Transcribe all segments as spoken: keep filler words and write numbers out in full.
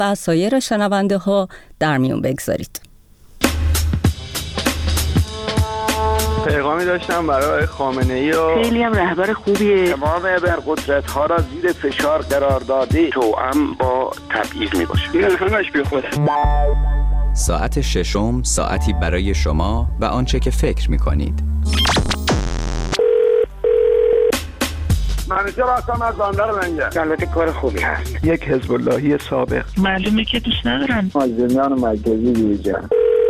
و سایر شنونده ها در میون بگذارید. پیغامی داشتم برای خامنه‌ای و خیلی هم رهبر خوبیه. تمام ابرقدرت ها را زیر فشار قرار داده، توأم با تبعیض می باشه. این همش بی خوده. ساعت ششم، ساعتی برای شما و آنچه که فکر می کنید. منیجر هستم از بندر منجر. البته کار خوبی هست. یک حزب اللهی سابق. معلومه که دوست ندارن. مازنیان مرکزی دیجن.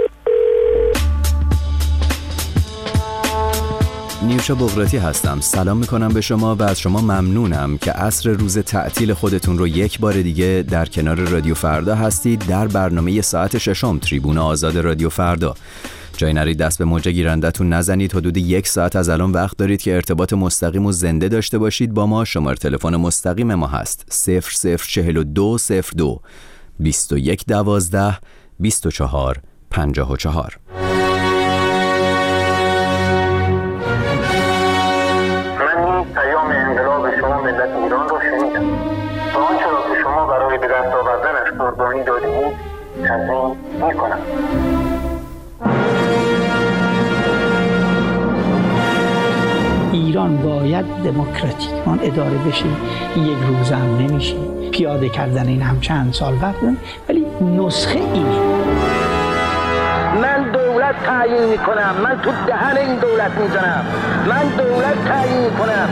نیوشا بغراتی هستم. سلام میکنم به شما و از شما ممنونم که عصر روز تعطیل خودتون رو یک بار دیگه در کنار رادیو فردا هستید در برنامه ساعت ششم تریبون آزاد رادیو فردا. جای نرید دست به موج گیرندتون نزنید. حدود یک ساعت از الان وقت دارید که ارتباط مستقیم و زنده داشته باشید با ما. شماره تلفن مستقیم ما هست صفر صفر چهل و دو صفر دو بیست و یک دوازده بیست و چهار پنجاه و چهار. پیام انقلاب شما ملت ایران رو شنیدم و آنچه را که شما برای به دست آوردنش قربانی دادید تضمین میکنم. ایران باید دموکراتیکمان اداره بشه. یک روز هم نمیشه. پیاده کردن این هم چند سال وقت داره، ولی نسخه اینه. من دولت تعیین میکنم، من تو دهن این دولت میزنم، من دولت تعیین میکنم.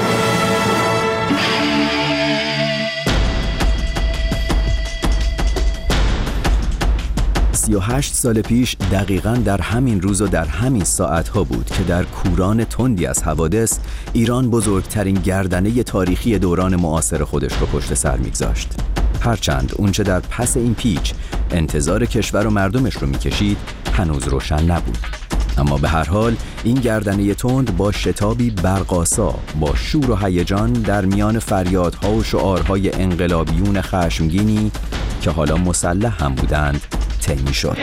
سی و هشت سال پیش دقیقاً در همین روز و در همین ساعتها بود که در کوران تندی از حوادث ایران بزرگترین گردنه تاریخی دوران معاصر خودش رو پشت سر میگذاشت. هرچند اونچه در پس این پیچ انتظار کشور و مردمش رو میکشید هنوز روشن نبود، اما به هر حال این گردنه تند با شتابی برق‌آسا با شور و هیجان در میان فریادها و شعارهای انقلابیون خشمگینی که حالا مسلح هم بودند طی شد.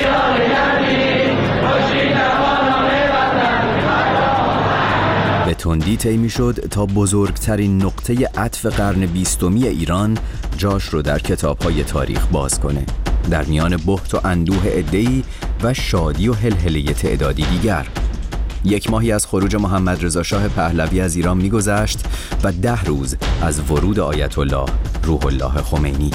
به تندی طی شد تا بزرگترین نقطه عطف قرن بیستمی ایران جاش رو در کتاب‌های تاریخ باز کنه، در میان بهت و اندوه عده‌ای و شادی و هلهله تعدادی دیگر. یک ماهی از خروج محمد رضا شاه پهلوی از ایران می‌گذشت و ده روز از ورود آیت الله روح الله خمینی.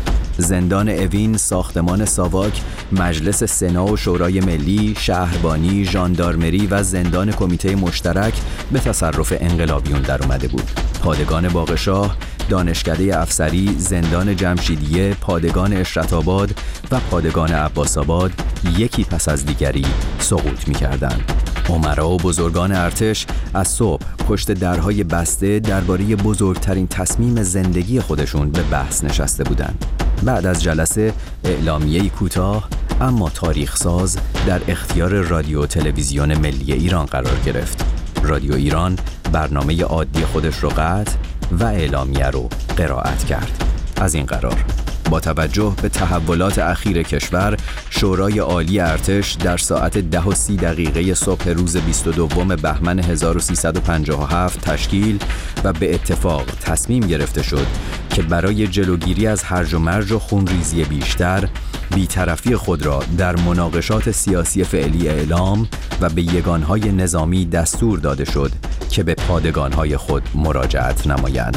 زندان اوین، ساختمان ساواک، مجلس سنا و شورای ملی، شهربانی، ژاندارمری و زندان کمیته مشترک به تصرف انقلابیون در اومده بود. پادگان باغشاه، دانشکده افسری، زندان جمشیدیه، پادگان اشرت‌آباد و پادگان عباس‌آباد یکی پس از دیگری سقوط می‌کردند. امرا و بزرگان ارتش از صبح پشت درهای بسته درباره بزرگترین تصمیم زندگی خودشون به بحث نشسته بودند. بعد از جلسه اعلامیه‌ای کوتاه اما تاریخ ساز در اختیار رادیو تلویزیون ملی ایران قرار گرفت. رادیو ایران برنامه عادی خودش رو قطع و اعلامیه رو قرائت کرد. از این قرار با توجه به تحولات اخیر کشور، شورای عالی ارتش در ساعت ده و سی دقیقه صبح روز بیست و دوم بهمن هزار و سیصد و پنجاه و هفت تشکیل و به اتفاق تصمیم گرفته شد که برای جلوگیری از هرج و مرج و خونریزی بیشتر، بی‌طرفی خود را در مناقشات سیاسی فعلی اعلام و به یگانهای نظامی دستور داده شد که به پادگانهای خود مراجعت نمایند.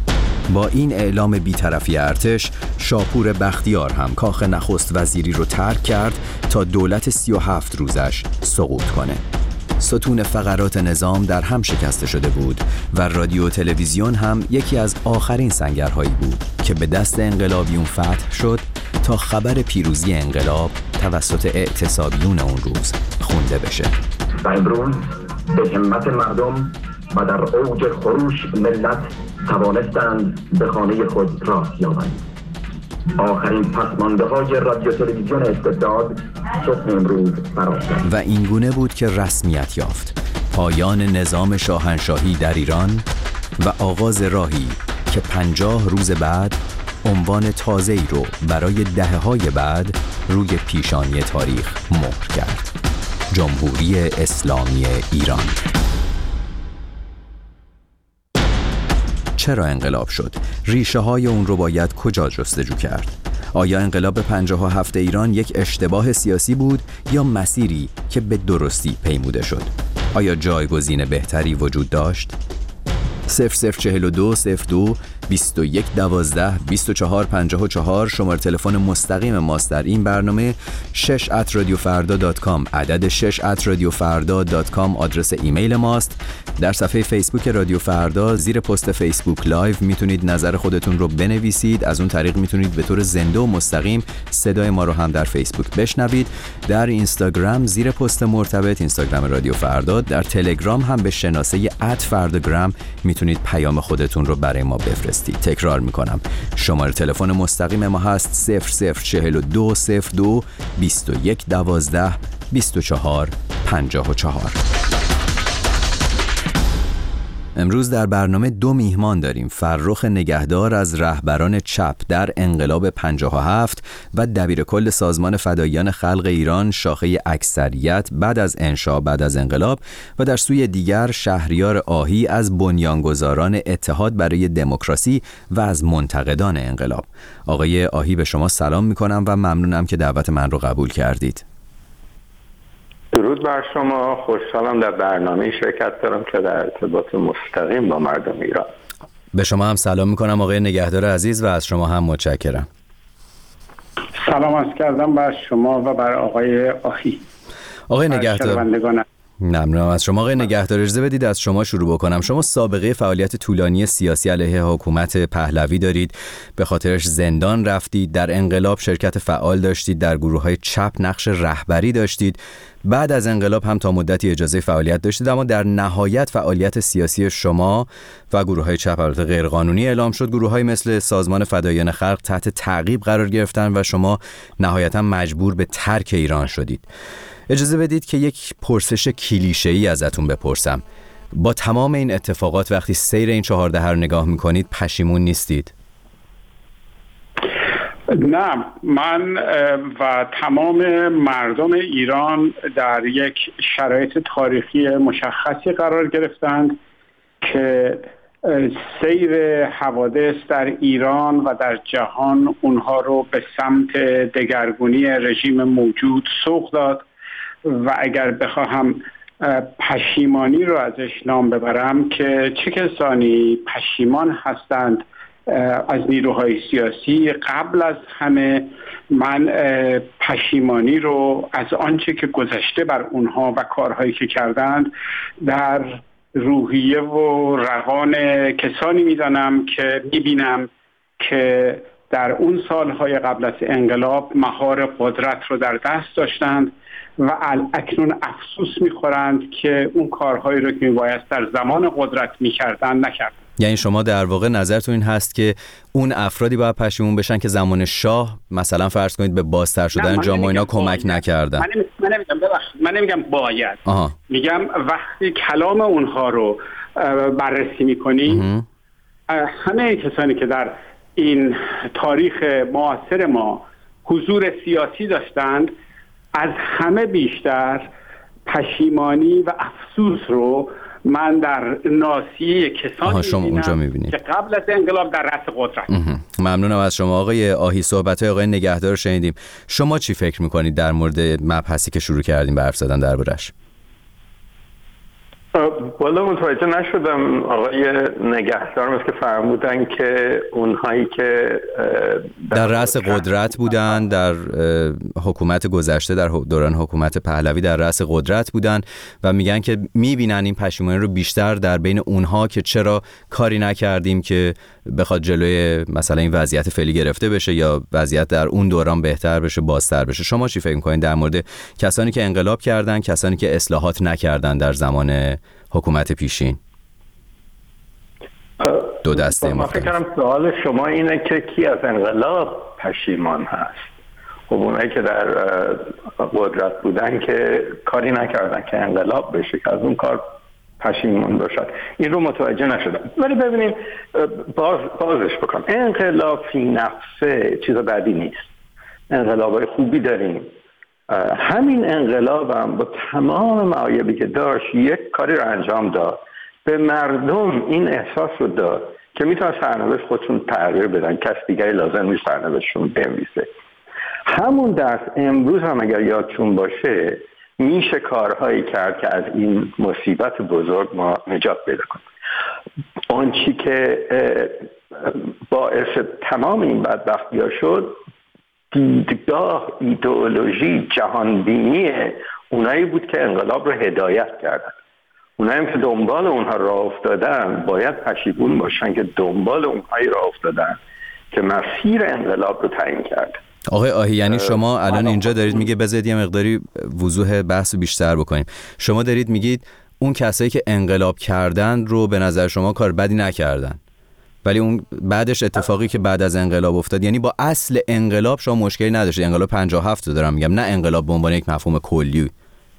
با این اعلام بی‌طرفی ارتش، شاپور بختیار هم کاخ نخست وزیری رو ترک کرد تا دولت سی و هفت روزش سقوط کنه. ستون فقرات نظام در هم شکسته شده بود و رادیو تلویزیون هم یکی از آخرین سنگرهایی بود که به دست انقلابیون فتح شد تا خبر پیروزی انقلاب توسط اعتصابیون اون روز خونده بشه. امروز به همت مردم و در اوج خروش ملت توانستند به خانه خود راه یابند. آخرین پسمانده های رادیو تلویزیون استبداد صبح امروز فرا رسید و این گونه بود که رسمیت یافت پایان نظام شاهنشاهی در ایران و آغاز راهی که پنجاه روز بعد عنوان تازه‌ای رو برای دهه‌های بعد روی پیشانی تاریخ مهر کرد: جمهوری اسلامی ایران. چرا انقلاب شد؟ ریشه های اون رو باید کجا جستجو کرد؟ آیا انقلاب پنجاه و هفت ایران یک اشتباه سیاسی بود یا مسیری که به درستی پیموده شد؟ آیا جایگزین بهتری وجود داشت؟ صفر صفر چهل و دو صفر دو بیست و یک دوازده بیست و چهار پنجاه و چهار شماره تلفن مستقیم ماست در این برنامه. شش ات رادیو فردا دات کام عدد شش ات رادیو فردا دات کام آدرس ایمیل ماست. در صفحه فیسبوک رادیو فردا زیر پست فیسبوک لایو میتونید نظر خودتون رو بنویسید. از اون طریق میتونید به طور زنده و مستقیم صدای ما رو هم در فیسبوک بشنوید. در اینستاگرام زیر پست مرتبط اینستاگرام رادیو فردا، در تلگرام هم به شناسه ات فرداگرام میتونید پیام خودتون رو برای ما بفرستید. تکرار میکنم، شماره تلفن مستقیم ما هست صفر صفر چهل و دو صفر دو بیست و یک دوازده بیست و چهار پنجاه و چهار. امروز در برنامه دو میهمان داریم. فرخ نگهدار از رهبران چپ در انقلاب پنجاه و هفت و دبیر کل سازمان فداییان خلق ایران شاخه اکثریت بعد از انشاء بعد از انقلاب، و در سوی دیگر شهریار آهی از بنیانگذاران اتحاد برای دموکراسی و از منتقدان انقلاب. آقای آهی به شما سلام میکنم و ممنونم که دعوت من رو قبول کردید. درود بر شما، خوشحالم در برنامه شرکت دارم که در ارتباط مستقیم با مردم ایران. به شما هم سلام میکنم آقای نگهدار عزیز و از شما هم متشکرم. سلام عرض کردم بر شما و بر آقای آهی. آقای نگهدار ممنونم از شما. آقای نگهدار اجازه بدید از شما شروع بکنم. شما سابقه فعالیت طولانی سیاسی علیه حکومت پهلوی دارید، به خاطرش زندان رفتید، در انقلاب شرکت فعال داشتید، در گروه‌های چپ نقش رهبری داشتید، بعد از انقلاب هم تا مدتی اجازه فعالیت داشتید، اما در نهایت فعالیت سیاسی شما و گروه‌های چپ البته غیرقانونی اعلام شد. گروه‌های مثل سازمان فداییان خلق تحت تعقیب قرار گرفتن و شما نهایتا مجبور به ترک ایران شدید. اجازه بدید که یک پرسش کلیشه‌ای ازتون بپرسم. با تمام این اتفاقات وقتی سیر این چهار دهه رو نگاه میکنید پشیمون نیستید؟ نه، من و تمام مردم ایران در یک شرایط تاریخی مشخصی قرار گرفتند که سیر حوادث در ایران و در جهان اونها رو به سمت دگرگونی رژیم موجود سوق داد و اگر بخواهم پشیمانی رو ازش نام ببرم که چه کسانی پشیمان هستند از نیروهای سیاسی، قبل از همه من پشیمانی رو از آنچه که گذشته بر اونها و کارهایی که کردند در روحیه و روان کسانی میدانم که میبینم که در اون سالهای قبل از انقلاب مهار قدرت رو در دست داشتند و اکنون افسوس میخورند که اون کارهایی رو که میبایست در زمان قدرت میکردن نکردن. یعنی شما در واقع نظرتون این هست که اون افرادی باید پشیمون بشن که زمان شاه مثلا فرض کنید به بازتر شدن جامعه اینا کمک نکردن؟ من من نمیگم ببخشید من نمیگم باید. آها. میگم وقتی کلام اونها رو بررسی میکنیم، همه کسانی که در این تاریخ معاصر ما حضور سیاسی داشتند از همه بیشتر پشیمانی و افسوس رو من در ناصیه کسانی میبینم که قبل از انقلاب در رأس قدرت. ممنونم از شما آقای آهی. صحبت‌های آقای نگهدار رو شنیدیم. شما چی فکر میکنید در مورد مبحثی که شروع کردیم به حرف زدن دربارش؟ والا متوجه نشدم. آقای نگهدار مثل که فرمودن که اونهایی که در, در رأس قدرت بودن در حکومت گذشته، در دوران حکومت پهلوی در رأس قدرت بودن و میگن که میبینن این پشیمانی رو بیشتر در بین اونها که چرا کاری نکردیم که بخواد جلوی مثلا این وضعیت فعلی گرفته بشه یا وضعیت در اون دوران بهتر بشه، بازتر بشه. شما چی فکر می‌کنید در مورد کسانی که انقلاب کردن، کسانی که اصلاحات نکردن در زمان حکومت پیشین؟ دو دسته مختلف. من فکر کنم سوال شما اینه که کی از انقلاب پشیمان هست. خب اونایی که در قدرت بودن که کاری نکردن که انقلاب بشه که از اون کار پشیمان باشد، این رو متوجه نشدم. ولی ببینیم باز بازش بکنم. انقلاب فی نفسه چیز بدی نیست. انقلابای خوبی داریم. همین انقلاب هم با تمام معایبی که داشت یک کاری رو انجام داد، به مردم این احساس رو داد که میتونن سرنوشت خودشون تغییر بدن، کس دیگری لازم نیست سرنوشتشون بنویسه. همون درس امروز هم اگر یادشون باشه میشه کارهایی کرد که از این مصیبت بزرگ ما نجات پیدا کنیم. آنچه که باعث تمام این بدبختی‌ها شد دیدگاه، ایدئولوژی، جهانبینی اونایی بود که انقلاب رو هدایت کردن. اونایی که دنبال اونها راه افتادن باید پشیمون باشن که دنبال اونهایی راه افتادن که مسیر انقلاب رو تعیین کرد. آقای آهی، یعنی شما الان اینجا دارید میگه بذارید یه مقداری وضوح بحث بیشتر بکنیم. شما دارید میگید اون کسایی که انقلاب کردن رو به نظر شما کار بدی نکردن، ولی اون بعدش اتفاقی که بعد از انقلاب افتاد، یعنی با اصل انقلاب شما مشکلی نداشتید. انقلاب پنجاه و هفت رو دارم میگم، نه انقلاب به عنوان یک مفهوم کلی.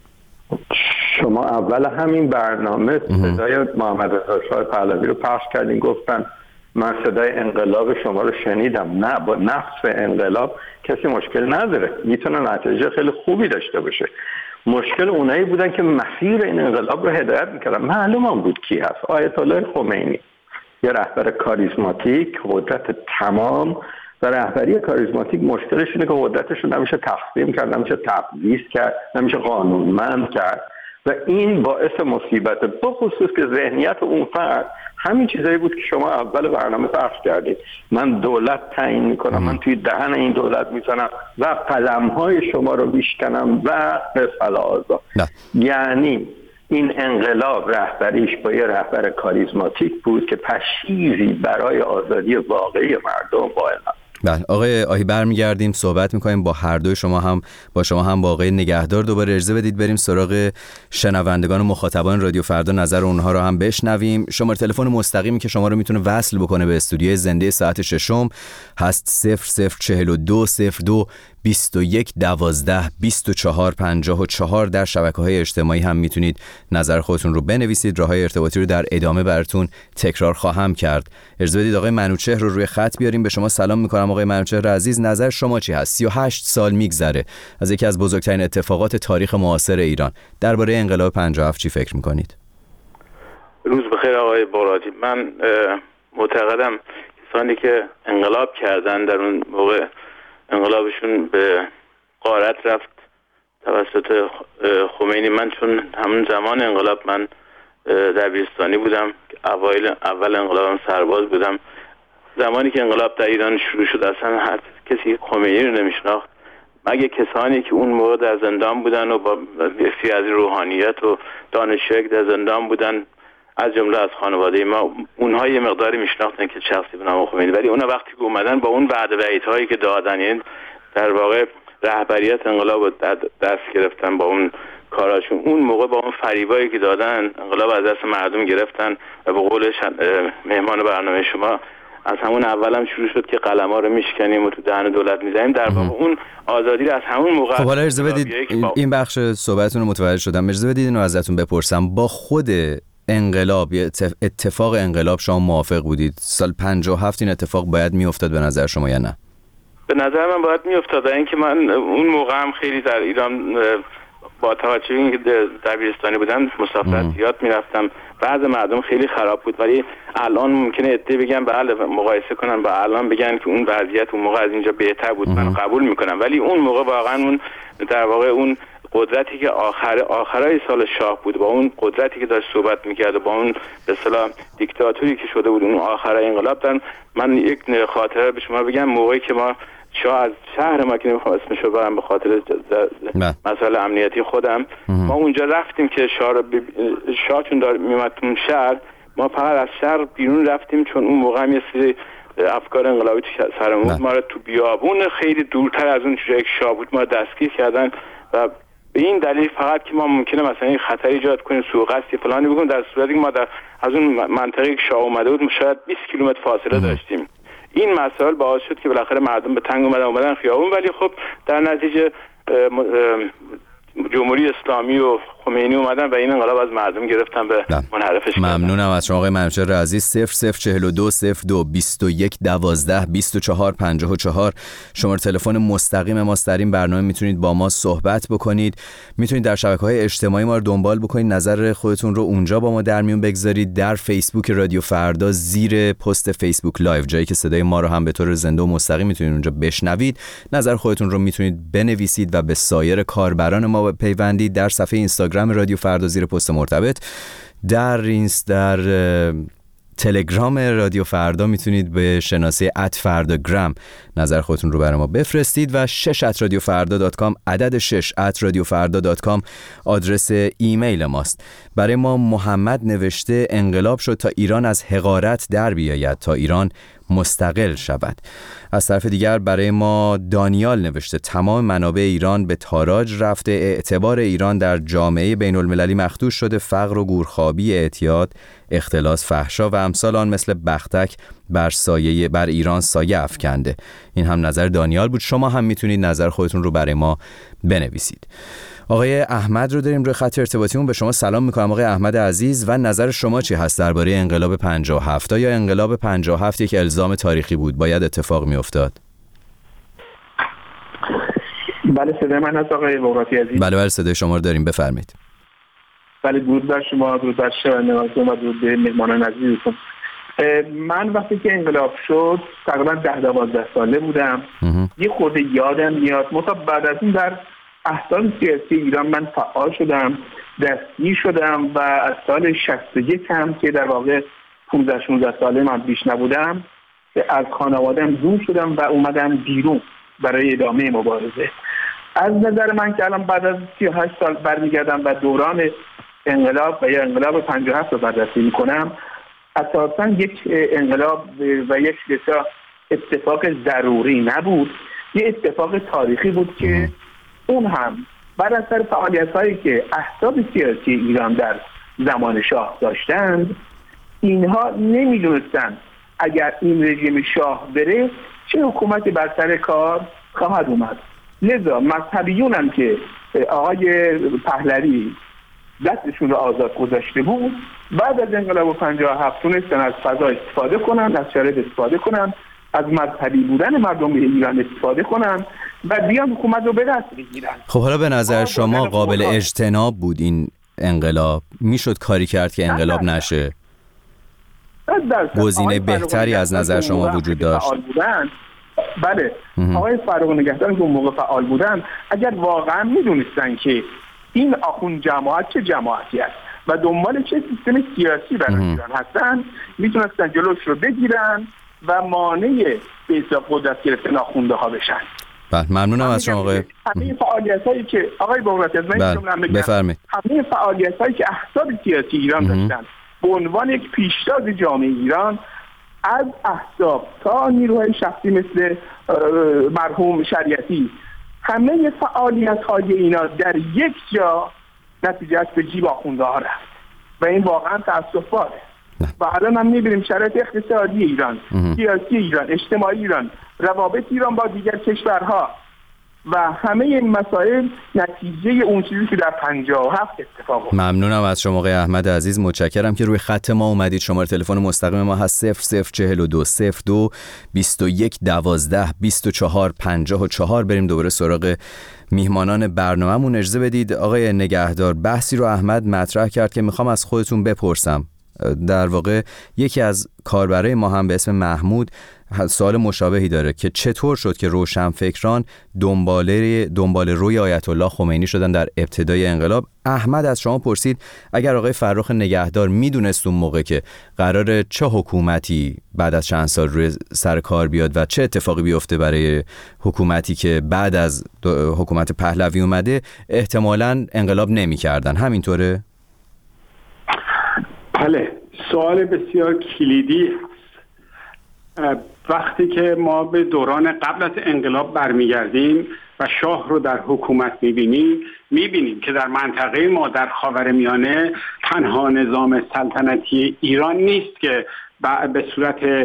شما اول همین برنامه صدای محمد رضا شاه پهلوی رو پخش کردین، گفتن من صدای انقلاب شما رو شنیدم. نه، با نفس انقلاب کسی مشکل نداره، میتونه نتیجه خیلی خوبی داشته باشه. مشکل اونایی بودن که مسیر این انقلاب رو هدایت میکردن. معلوم هم بود کی هست. آیت الله خمینی، یه رهبر کاریزماتیک، قدرت تمام. و رهبری کاریزماتیک مشکلش اینه که قدرتش رو نمیشه تقسیم کرد، نمیشه تفویض کرد، نمیشه قانونمند کرد و این باعث مصیبت، به خصوص که ذهنیت اون فرد همین چیزایی بود که شما اول برنامه پخش کردید. من دولت تعیین میکنم، من توی دهن این دولت میزنم و قلم‌های شما رو میشکنم و مثل آزاد. یعنی این انقلاب رهبریش با یه رهبر کاریزماتیک بود که پشیزی برای آزادی واقعی مردم قائل نبود. بله آقای آهی، برمیگردیم صحبت میکنیم با هر دوی شما، هم با شما هم با آقای نگهدار. دوباره اجازه بدید بریم سراغ شنوندگان و مخاطبان رادیو فردا، نظر اونها رو هم بشنویم. شماره تلفن مستقیمی که شما رو میتونه وصل بکنه به استودیوی زنده ساعت ششم هست صفر صفر چهل و دو صفر دو بیست و یک دوازده بیست و چهار پنجاه و چهار. در شبکه‌های اجتماعی هم میتونید نظر خودتون رو بنویسید. راه‌های ارتباطی رو در ادامه براتون تکرار خواهم کرد. اجازه بدید آقای منوچهر رو روی خط بیاریم. به شما سلام می‌کنم آقای منوچهر عزیز، نظر شما چی هست؟ سی و هشت سال میگذره از یکی از بزرگترین اتفاقات تاریخ معاصر ایران. درباره انقلاب پنجاه و هفت چی فکر می‌کنید؟ روز بخیر آقای بارادی. من معتقدم کسانی که انقلاب کردن در اون موقع انقلابشون به غارت رفت توسط خمینی. من چون همون زمان انقلاب من دبیرستانی بودم، اوایل اول انقلابم سرباز بودم. زمانی که انقلاب در ایران شروع شد اصلا هر کسی خمینی رو نمیشناخت مگه کسانی که اون موقع در زندان بودن و با بسیاری از روحانیت و دانشجویی در زندان بودن، از جمله از خانواده ما، اونها یه مقداری میشناختن که شخصی به نام خمینی، ولی اونها وقتی که اومدن با اون وعده و وعیدهایی که دادن، یعنی در واقع رهبریت انقلاب رو دست گرفتن با اون کاراشون، اون موقع با اون فریبایی که دادن انقلاب از دست مردم گرفتن و به قول مهمان برنامه شما از همون اول هم شروع شد که قلم‌ها رو میشکنیم و تو دهن دولت میزنیم. در واقع اون آزادی رو از همون موقع. خب حالا اجازه بدید این بخش صحبتتون رو متوجه شدم. اجازه بدید اینو ازتون بپرسم، با خود انقلاب، اتفاق انقلاب شما موافق بودید؟ سال پنجاه و هفت این اتفاق باید میافتاد به نظر شما یا نه؟ به نظر من باید میافتاد. اینکه من اون موقع هم خیلی در ایران با توجه به اینکه دبیرستانی بودم مسافرت زیاد میرفتم، بعض مردم خیلی خراب بود، ولی الان ممکنه ادعا بگن بله مقایسه کنن با الان بگن که اون وضعیت اون موقع از اینجا بهتر بود. من قبول میکنم، ولی اون موقع واقعا اون در واقع اون قدرتی که آخر آخرای سال شاه بود، با اون قدرتی که داشت صحبت میکرد و با اون به اصطلاح دیکتاتوری که شده بود اون آخرای انقلاب، دارن من یک خاطره به شما بگم. موقعی که ما شاه از شهر ما که نمیخوام اسمشو برم به خاطر مسئله امنیتی خودم، ما اونجا رفتیم که شاه رو ب... شاه چون دار میومد اون شهر، ما فقط از شهر بیرون رفتیم چون اون موقع هم یه سری افکار انقلابی سرمون بود. ما رو تو بیابون خیلی دورتر از اون جایی که شاه بود ما دستگیر کردن و به این دلیل فقط که ما ممکنه مثلا این خطر ایجاد کنیم، سوء قصدی فلانی بکنیم، در صورتی که ما در از اون منطقه که شاه اومده بود شاید بیست کیلومتر فاصله داشتیم. این مسائل باعث شد که بالاخره مردم به تنگ اومدن اومدن خیابون، ولی خب در نتیجه جمهوری اسلامی و خمینی اومدن و این انقلاب از مردم گرفتن به منحرفش کردن. ممنونم از شما آقای منوچهر عزیز. صفر صفر چهل و دو صفر دو بیست و یک دوازده بیست و چهار پنجاه و چهار شماره تلفن مستقیم ماست. در این برنامه میتونید با ما صحبت بکنید، میتونید در شبکه‌های اجتماعی ما رو دنبال بکنید، نظر خودتون رو اونجا با ما در میون بگذارید. در فیسبوک رادیو فردا زیر پست فیسبوک لایو، جایی که صدای ما رو هم به طور زنده و مستقیم میتونید اونجا بشنوید، نظر خودتون رو میتونید بنویسید و به سایر کاربران ما بپیوندید. در صفحه اینستاگرام رادیو فردا زیر پست مرتبط، در اینست در تلگرام رادیو فردا میتونید به شناسه ات فرداگرام نظر خودتون رو برای ما بفرستید و شش ات رادیو فردا دات کام، عدد شش ات رادیو فردا دات کام آدرس ایمیل ماست. برای ما محمد نوشته انقلاب شد تا ایران از حقارت در بیاید، تا ایران مستقل شود. از طرف دیگر برای ما دانیال نوشته تمام منابع ایران به تاراج رفته، اعتبار ایران در جامعه بین المللی مخدوش شده، فقر و گورخوابی، اعتیاد، اختلاس، فحشا و امثال آن مثل بختک بر سایه بر ایران سایه افکنده. این هم نظر دانیال بود. شما هم میتونید نظر خودتون رو برای ما بنویسید. آقای احمد رو داریم روی خط ارتباطیمون. به شما سلام میکنم آقای احمد عزیز و نظر شما چی هست درباره انقلاب پنجاه و هفت؟ یا انقلاب پنجاه و هفت یک الزام تاریخی بود، باید اتفاق میافتاد؟ بله صدای من هست آقای بغراتی عزیز؟ بله بله صدای شما رو داریم، بفرمایید. بله درود بر شما، درود بر شنوندگان و درود به مهمانان عزیزتون. من وقتی که انقلاب شد تقریبا ده دوازده ساله بودم. یه خورده یادم میاد مثلا بعد از این در احزاب سیاسی ایران من فعال شدم، دستگیر شدم و از سال شصت و یک هم که در واقع پانزده شانزده ساله من بیش نبودم از خانواده‌ام دور شدم و اومدم بیرون برای ادامه مبارزه. از نظر من که الان بعد از سی و هشت سال برمیگردم و دوران انقلاب و یا انقلاب پنجاه و هفت رو بررسی میکنم، اساساً یک انقلاب و یک بسیار اتفاق ضروری نبود، یک اتفاق تاریخی بود که اون هم بر اثر فعالیت‌هایی که احزاب سیاسی ایران در زمان شاه داشتند، اینها نمی‌دونستند اگر این رژیم شاه بره چه حکومتی بر سر کار خواهد اومد. لذا مذهبیون هم که آقای پهلوی دستشون رو آزاد گذاشته بود، بعد از انقلاب پنجاه و هفت تونستن از فضا استفاده کنن، از شرایط استفاده کنن، از مذهبی بودن مردم ایران استفاده کنن و بیان حکومت رو به دست بگیرن. خب حالا به نظر شما قابل اجتناب بود این انقلاب؟ میشد کاری کرد که انقلاب نشه؟ گزینه بهتری از نظر شما وجود داشت؟ بله آقای فرخ نگهدار که اون موقع فعال بودن، اگر واقعا میدونستن که این آخوند جماعت چه جماعتی است و دنبال چه سیستم سیاسی برای ایران هستن، میتونستن جلوش رو بگیرن و مانع به اصطلاح قدرت گرفتن آخونده ها بشن. بله ممنونم از شما آقای. همه فعالیتایی که آقای بغراتی از من بفرمایید، همه فعالیتایی که احزاب سیاسی ایران داشتن به عنوان یک پیشتاز جامعه ایران، از احزاب تا نیروهای شخصی مثل مرحوم شریعتی، همه فعالیت‌های اینا در یک جا نتیجهش به جیب آخونده ها رفت و این واقعا تأسف‌باره. و الان هم می‌بینیم شرایط اقتصادی ایران، سیاسی ایران، اجتماعی ایران، روابط ایران با دیگر کشورها و همه این مسائل نتیجه اون چیزی که در پنجاه و هفت اتفاق افتاد. ممنونم از شما آقای احمد عزیز، متشکرم که روی خط ما اومدید. شماره تلفن مستقیم ما هست صفر صفر چهل و دو صفر دو بیست و یک دوازده بیست و چهار پنجاه و چهار. بریم دوباره سراغ میهمانان برنامه‌مون. اجازه بدید آقای نگهدار، بحثی رو احمد مطرح کرد که میخوام از خودتون بپرسم. در واقع یکی از کاربرای ما هم به اسم محمود سوال مشابهی داره که چطور شد که روشنفکران دنباله دنباله روی آیت الله خمینی شدن در ابتدای انقلاب. احمد از شما پرسید اگر آقای فرخ نگهدار میدونست اون موقع که قراره چه حکومتی بعد از چند سال روی سر کار بیاد و چه اتفاقی بیفته برای حکومتی که بعد از حکومت پهلوی اومده، احتمالاً انقلاب نمی‌کردن. همینطوره؟ بله، سوال بسیار کلیدی هست. وقتی که ما به دوران قبل از انقلاب برمیگردیم و شاه رو در حکومت میبینیم، میبینیم که در منطقه ما در خاورمیانه تنها نظام سلطنتی ایران نیست که به صورت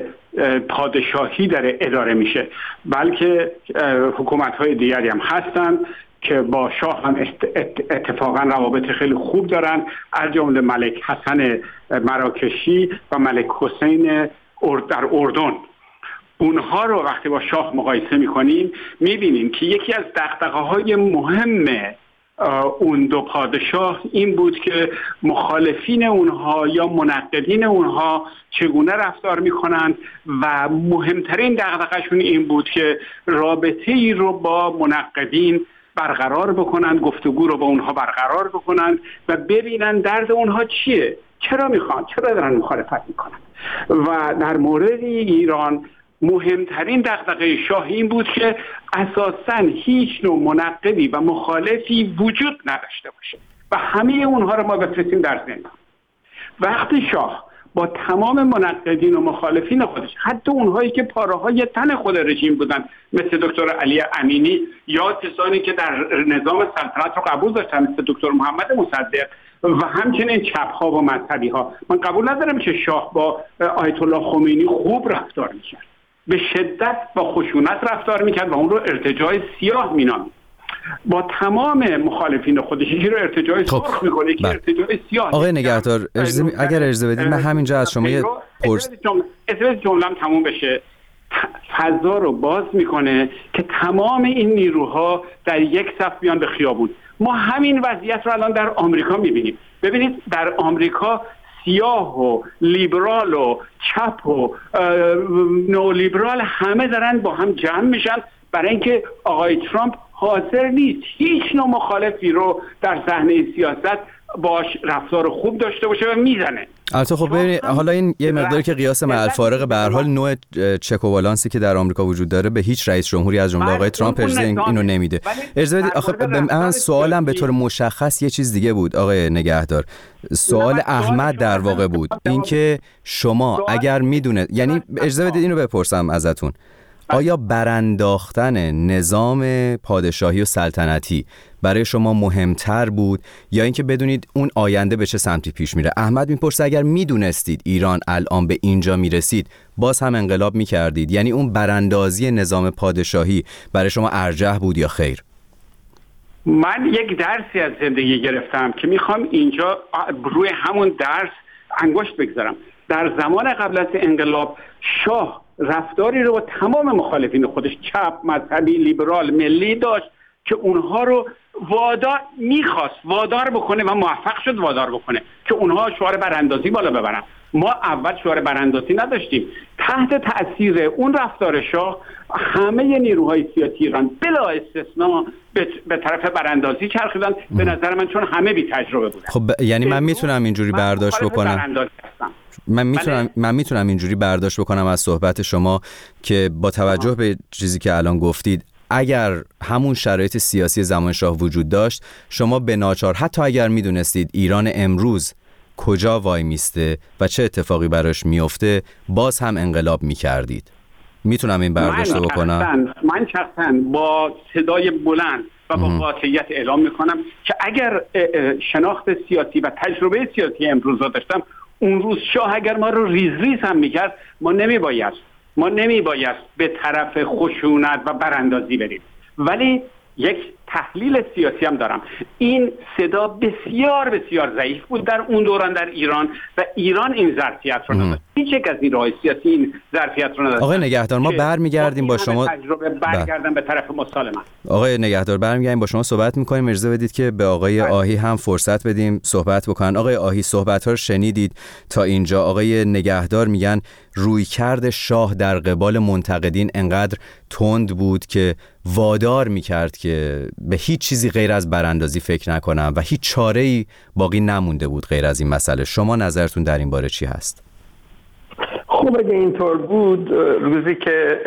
پادشاهی در اداره میشه، بلکه حکومت‌های دیگری هم هستند که با شاه هم اتفاقا روابط خیلی خوب دارن، از جمله ملک حسن مراکشی و ملک حسین در اردن. اونها رو وقتی با شاه مقایسه میکنیم میبینیم که یکی از دغدغه‌های مهم اون دو پادشاه این بود که مخالفین اونها یا منقدین اونها چگونه رفتار میکنند و مهمترین دغدغه‌شون این بود که رابطه‌ای رو با منقدین برقرار بکنند، گفتگو رو با اونها برقرار بکنند و ببینن درد اونها چیه، چرا میخوان، چرا دارن مخالفت میکنن. و در مورد ایران مهمترین دغدغه شاه این بود که اساساً هیچ نوع منقدی و مخالفی وجود نداشته باشه و همه اونها رو ما بفرستیم در زندان. وقتی شاه با تمام منقدین و مخالفین خودش، حتی اونهایی که پاره‌های تن خود رژیم بودن مثل دکتر علی امینی یا کسانی که در نظام سلطنت رو قبول داشتن مثل دکتر محمد مصدق و همچنین چپ‌ها و مذهبی‌ها، من قبول ندارم که شاه با آیت الله خمینی خوب رفتار می‌کرد، به شدت با خشونت رفتار می‌کرد و اون رو ارتجاع سیاه می‌نامید. با تمام مخالفین خودش یکی رو ارتجاع سرخ میکنه که ارتجاع سیاه. آقای نگهدار اجازه اگر اجازه بدید من همینجا از شما یه پرس اجازه جمله‌ام تموم بشه. فضا رو باز میکنه که تمام این نیروها در یک صف بیان به خیابون. ما همین وضعیت رو الان در آمریکا میبینیم. ببینید در آمریکا سیاه و لیبرال و چپ و نولیبرال همه دارن با هم جمع میشن برای اینکه آقای ترامپ حاضر نیست هیچ نوع مخالفی رو در صحنه سیاست باش رفتار خوب داشته باشه و میزنه. البته خب ببینید حالا این یه مقداری که قیاس مع الفارق به هر حال نوع چک و بالانسی که در آمریکا وجود داره به هیچ رئیس جمهوری از جمله آقای ترامپ اجازه اینو نمیده. اجازه بدید آخه من سوالم به طور مشخص یه چیز دیگه بود آقای نگهدار. سوال احمد در واقع بود اینکه شما اگر میدونه، یعنی اجازه بدید اینو بپرسم ازتون، آیا برانداختن نظام پادشاهی و سلطنتی برای شما مهمتر بود یا اینکه بدونید اون آینده به چه سمتی پیش میره؟ احمد میپرسه اگر میدونستید ایران الان به اینجا میرسید باز هم انقلاب میکردید، یعنی اون براندازی نظام پادشاهی برای شما ارجح بود یا خیر؟ من یک درسی از زندگی گرفتم که میخوام اینجا روی همون درس انگشت بگذارم. در زمان قبل از انقلاب شاه رفتاری رو با تمام مخالفین خودش چپ، مذهبی، لیبرال، ملی داشت که اونها رو وادار میخواست وادار بکنه و موفق شد وادار بکنه که اونها شعار براندازی بالا ببرن. ما اول شعار براندازی نداشتیم. تحت تأثیر اون رفتار شاه همه نیروهای سیاسی ایران بلا استثنا به طرف براندازی چرخیدن. به نظر من چون همه بی تجربه بودن. خب یعنی من میتونم اینجوری برداشت بکنم من میتونم من میتونم اینجوری برداشت بکنم از صحبت شما که با توجه به چیزی که الان گفتید اگر همون شرایط سیاسی زمان شاه وجود داشت شما به ناچار حتی اگر میدونستید ایران امروز کجا وای میسته و چه اتفاقی براش میفته باز هم انقلاب میکردید. میتونم این برداشت بکنم؟ من شخصا با صدای بلند و با قاطعیت اعلام میکنم که اگر شناخت سیاسی و تجربه سیاسی امروز رو داشتم اون روز شاه اگر ما رو ریز ریز هم میکرد ما نمیباید ما نمیباید به طرف خشونت و براندازی بریم. ولی یک تحلیل سیاسی هم دارم. این صدا بسیار بسیار ضعیف بود در اون دوران در ایران و ایران این ظرفیت رو نداشت. هیچ یک از نیروهای سیاسی این ظرفیت رو نداشت. آقای نگهدار ما برمیگردیم با شما تجربه برگردم به طرف مسالمت. آقای نگهدار برمیگردیم با شما صحبت می‌کنیم. اجازه بدید که به آقای آهی هم فرصت بدیم صحبت بکنن. آقای آهی صحبت‌ها رو شنیدید تا اینجا. آقای نگهدار میگن رویکرد شاه در قبال منتقدین انقدر تند بود که وادار می‌کرد که به هیچ چیزی غیر از براندازی فکر نکنم و هیچ چاره‌ای باقی نمونده بود غیر از این مسئله. شما نظرتون در این باره چی هست؟ خب اگه اینطور بود روزی که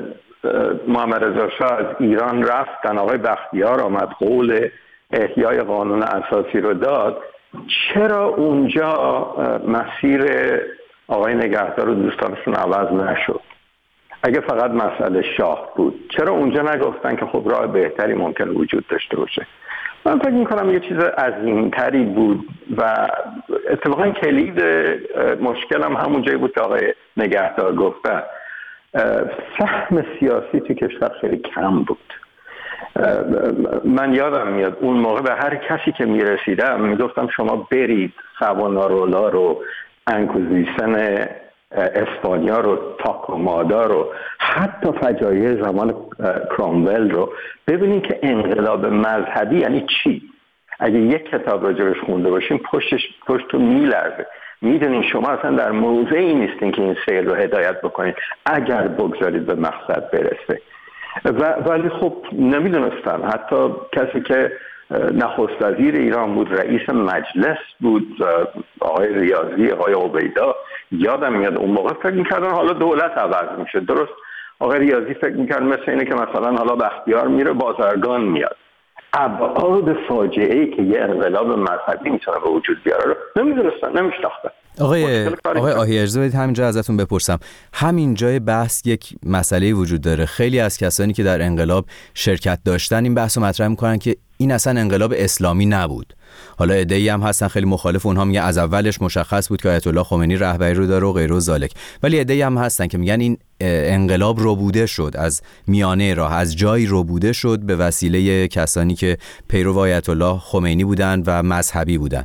محمد رضا شاه از ایران رفتن آقای بختیار آمد قول احیای قانون اساسی رو داد، چرا اونجا مسیر آقای نگهدار و دوستانشون عوض نشد؟ اگه فقط مسئله شاه بود چرا اونجا نگفتن که خب راه بهتری ممکن وجود داشته باشه؟ من فکر میکنم یه چیز عظیمتری بود و اتفاقا کلید مشکل هم همون جایی بود که آقای نگهدار گفته، فهم سیاسی تو کشور خیلی کم بود. من یادم میاد اون موقع به هر کسی که میرسیدم میگفتم شما برید سوانارولا رو، انکوزیسن اسپانیا رو، تاکومادا رو، حتی فجایع زمان کرامول رو ببینید که انقلاب مذهبی یعنی چی. اگه یک کتاب راجبش خونده باشین پشتش پشتون میلرزه. میدونین شما اصلا در موضعی نیستین که این سیل رو هدایت بکنید اگر بگذارید به مقصد برسه. و ولی خب نمیدونستم، حتی کسی که نخست وزیر ایران بود، رئیس مجلس بود، آقای ریاضی، آقای عبیدا، یادم میاد اون موقع فکر میکردن حالا دولت عوض میشه. درست آقای ریاضی فکر میکرد مثل اینه که مثلا حالا بختیار میره بازرگان میاد. ابعاد فاجعه‌ای که یه انقلاب مذهبی میتونه به وجود بیاره رو نمیدونستن، نمیشناختن. آقای آقای آهی اجازه بدید همینجا ازتون بپرسم، همین جای بحث یک مسئله وجود داره. خیلی از کسانی که در انقلاب شرکت داشتن این بحثو مطرح میکنن که این اصلا انقلاب اسلامی نبود. حالا عده‌ای هم هستن خیلی مخالف، اونها میگن از اولش مشخص بود که آیت الله خمینی رهبری رو داره و غیره و ذالک. ولی عده‌ای هم هستن که میگن این انقلاب ربوده شد، از میانه راه، از جایی ربوده شد به وسیله کسانی که پیرو آیت الله خمینی بودن و مذهبی بودن.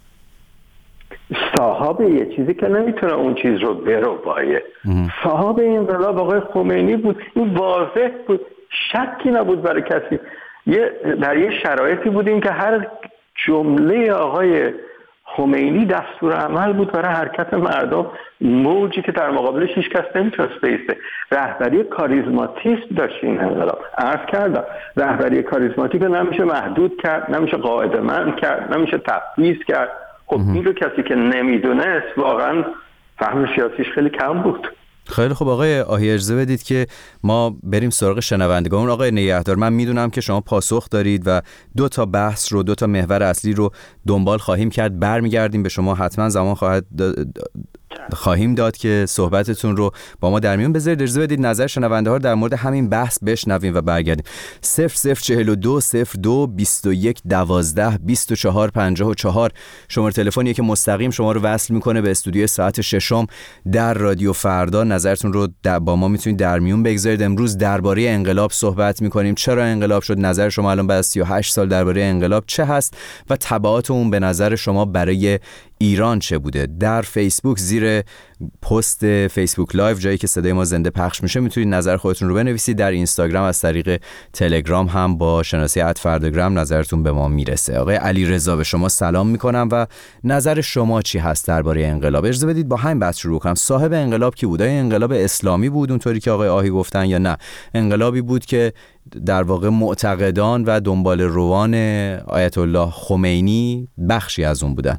صاحب یه چیزی که نمیتونه اون چیز رو برو بایه. صاحب انقلاب آقای خمینی بود، این واضح بود، شکی نبود برای کسی. یه در یه شرایطی بودیم که هر جمله آقای خمینی دستور عمل بود برای حرکت مردم، موجی که در مقابلش هیچ کس نمیتونست بیسته. رهبری کاریزماتیک داشت این انقلاب. عرض کردم رهبری کاریزماتیک رو نمیشه محدود کرد، نمیشه قاعده‌مند کرد، نمیشه تفویض کرد. خب این رو کسی که نمیدونست واقعا فهم سیاسیش خیلی کم بود. خیلی خوب آقای آهی اجازه بدید که ما بریم سراغ شنوندگان. آقای نگهدار، من میدونم که شما پاسخ دارید و دو تا بحث رو، دو تا محور اصلی رو دنبال خواهیم کرد. برمیگردیم به شما، حتما زمان خواهد خواهیم داد که صحبتتون رو با ما در میون بذارید. اجازه بدید نظر شنونده ها رو در مورد همین بحث بشنویم و برگردیم. صفر صفر چهل و دو صفر دو بیست و یک دوازده بیست و چهار پنجاه و چهار شماره تلفنیه که مستقیم شما رو وصل میکنه به استودیو ساعت ششم در رادیو فردا. نظرتون رو با ما میتونید در میون بگذارید. امروز درباره انقلاب صحبت میکنیم. چرا انقلاب شد؟ نظر شما الان بعد از سی و هشت سال درباره انقلاب چه هست و تبعات اون به نظر شما برای ایران چه بوده؟ در فیسبوک زیر پست فیسبوک لایو جایی که صدای ما زنده پخش میشه میتونید نظر خودتون رو بنویسید. در اینستاگرام از طریق تلگرام هم با شناسی ات فرداگرام نظرتون به ما میرسه. آقای علی رضا به شما سلام میکنم و نظر شما چی هست درباره انقلاب؟ اجازه بدید با همین بحث شروع کنم. صاحب انقلاب کی بود؟ آیا انقلاب اسلامی بود اونطوری که آقای آهی گفتن یا نه انقلابی بود که در واقع معتقدان و دنبال روان آیت الله خمینی بخشی از اون بودن؟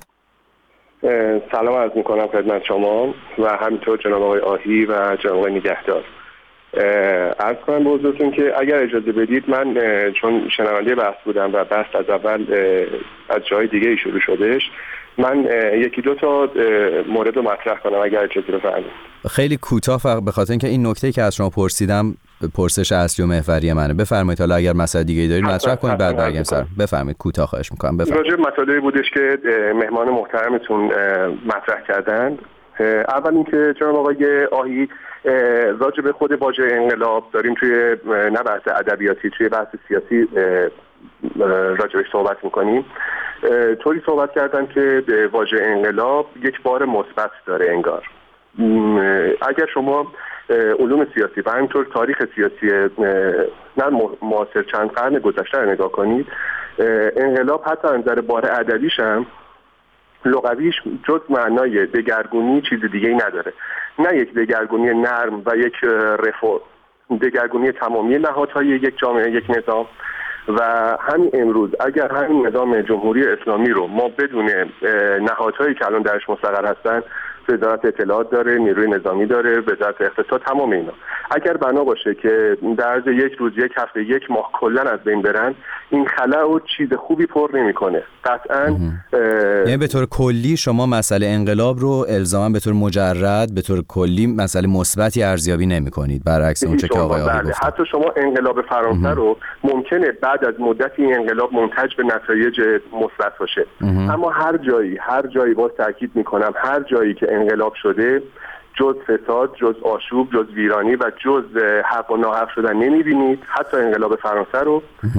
سلام عرض میکنم خدمت شما و همینطور جناب آقای آهی و جناب آقای نگهدار. عرض کنم به حضورتون که اگر اجازه بدید من چون شنونده بحث بودم و بحث از اول از جای دیگه شروع شدهش، من یکی دو تا مورد رو مطرح کنم اگر اجازه بفرمایید. خیلی کوتاه فقط به خاطر اینکه این نکته که از شما پرسیدم پرسش اصلی و محوری منه. بفرمایید حالا اگر مسئله دیگه دارید مطرح کنید بعد برگردیم سر. بفرمایید کوتاه خواهش می‌کنم. بفرمایید. راجع به مطالبی بودش که مهمان محترمتون مطرح کردند. اول اینکه جناب آقای آهی راجع به خود واژه انقلاب داریم توی نه بحث ادبیاتی، توی بحث سیاسی راجعش صحبت می‌کنیم. طوری صحبت کردن که واژه انقلاب یک بار مثبت داره انگار. اگر شما علوم سیاسی و همینطور تاریخ سیاسی نه معاصر چند قرن گذشته رو نگاه کنید، انقلاب حتی از نظر بار ادبیش هم لغویش جز معنای دگرگونی چیز دیگه ای نداره. نه یک دگرگونی نرم و یک رفورم، دگرگونی تمامی نهادهای یک جامعه، یک نظام. و همین امروز اگر همین نظام جمهوری اسلامی رو ما بدون نهادهایی که الان درش مستقر هستن، وزارت اطلاعات داره، نیروی نظامی داره، وزارت اقتصاد، تمام اینا، اگر بنا باشه که در عرض یک روز، یک هفته، یک ماه کلا از بین برن، این خلأ و چیز خوبی پر نمیکنه قطعاً. یعنی به طور کلی شما مسئله انقلاب رو الزاما به طور مجرد به طور کلی مسئله مثبتی ارزیابی نمی‌کنید، برعکس اون چه که آقای آقای گفت. حتی شما انقلاب فرانسه رو ممکنه بعد از مدتی این انقلاب منتج به نتایج مثبت باشه، اما هر جایی هر جایی باز تاکید میکنم هر جایی که انقلاب شده جز فساد، جز آشوب، جز ویرانی و جز حق و ناحق شدن نمیبینید، حتی انقلاب فرانسه رو،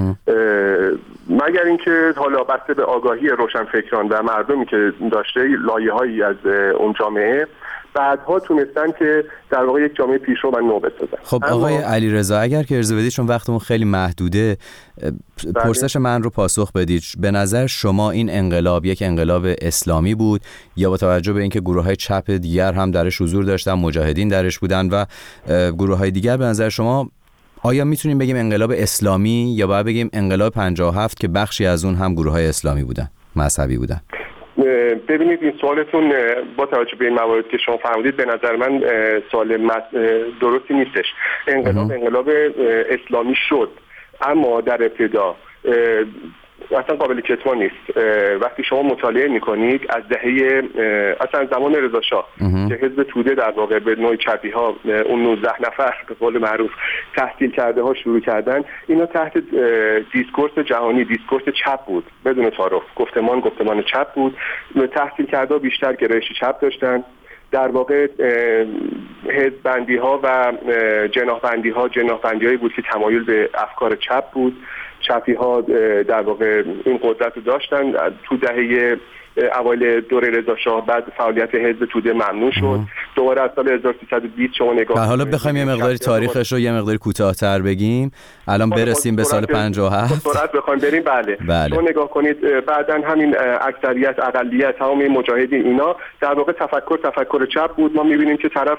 مگر اینکه حالا بسته به آگاهی روشنفکران و مردمی که داشته لایه‌هایی از اون جامعه بعدها تونستن که در واقع یک جامعه پیشرو و نو بسازن. خب آقای علیرضا اگر که اجازه بدید چون وقتمون خیلی محدوده پرسش من رو پاسخ بدید، به نظر شما این انقلاب یک انقلاب اسلامی بود یا با توجه به اینکه گروه‌های چپ دیگر هم درش حضور داشتن، مجاهدین درش بودن و گروه‌های دیگر، به نظر شما آیا میتونیم بگیم انقلاب اسلامی یا باید بگیم انقلاب پنجاه و هفت که بخشی از اون هم گروه‌های اسلامی بودن، مذهبی بودن؟ ببینید این سوالتون با توجه به این موارد که شما فرمودید به نظر من سوال درستی نیستش. انقلاب انقلاب اسلامی شد، اما در ابتدا اصلا قابل کتمان نیست. وقتی شما مطالعه میکنید از دهه اصلا زمان رضا شاه که حزب توده در واقع به نوع چپی ها اون نوزده نفر به قول معروف تحصیل کرده ها شروع کردن، اینا تحت دیسکورس جهانی، دیسکورس چپ بود بدون تعارف، گفتمان گفتمان چپ بود، تحصیل کرده ها بیشتر گرایش چپ داشتن. در واقع حزب بندی ها و جناح بندی ها جناح بندی هایی بود که تمایل به افکار چپ بود. چپی ها در واقع این قدرت رو داشتن. تو دهه اوایل دوره رضا شاه بعد فعالیت حزب توده ممنوع شد. دوباره از سال هزار و سیصد و بیست شما نگاه حالا بخوایم یه مقداری تاریخش رو یه مقداری کوتاه‌تر بگیم، الان برسیم به سال پنجاه و هفت سرعت بخوایم بریم. بله, بله. شما نگاه کنید بعداً همین اکثریت اقلیت تمام این مجاهدین اینا در واقع تفکر تفکر چپ بود. ما می‌بینیم که طرف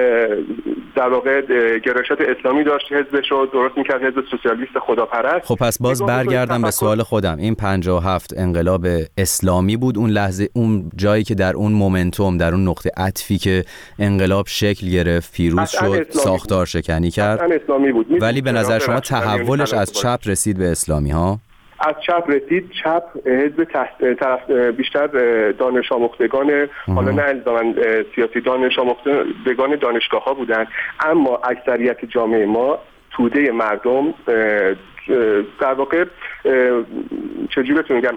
در واقع گرایشات اسلامی داشت، حزبش رو درست می‌کرد، حزب سوسیالیست خداپرست. خب پس باز برگردم به سوال خودم، این پنجاه و هفت انقلاب اسلامی بود اون لحظه، اون جایی که در اون مومنتوم، در اون نقطه عطفی که انقلاب شکل گرفت، پیروز شد، ساختار شکنی کرد، اسلامی بود. ولی به نظر شما تحولش از چپ رسید به اسلامی ها؟ از چپ رسید. چپ حزب طرف بیشتر دانش آموختگان، حالا نه الزاماً سیاسی، دانش آموختگان دانشگاه ها بودن، اما اکثریت جامعه ما، توده مردم در واقع چجوری بهتون میگم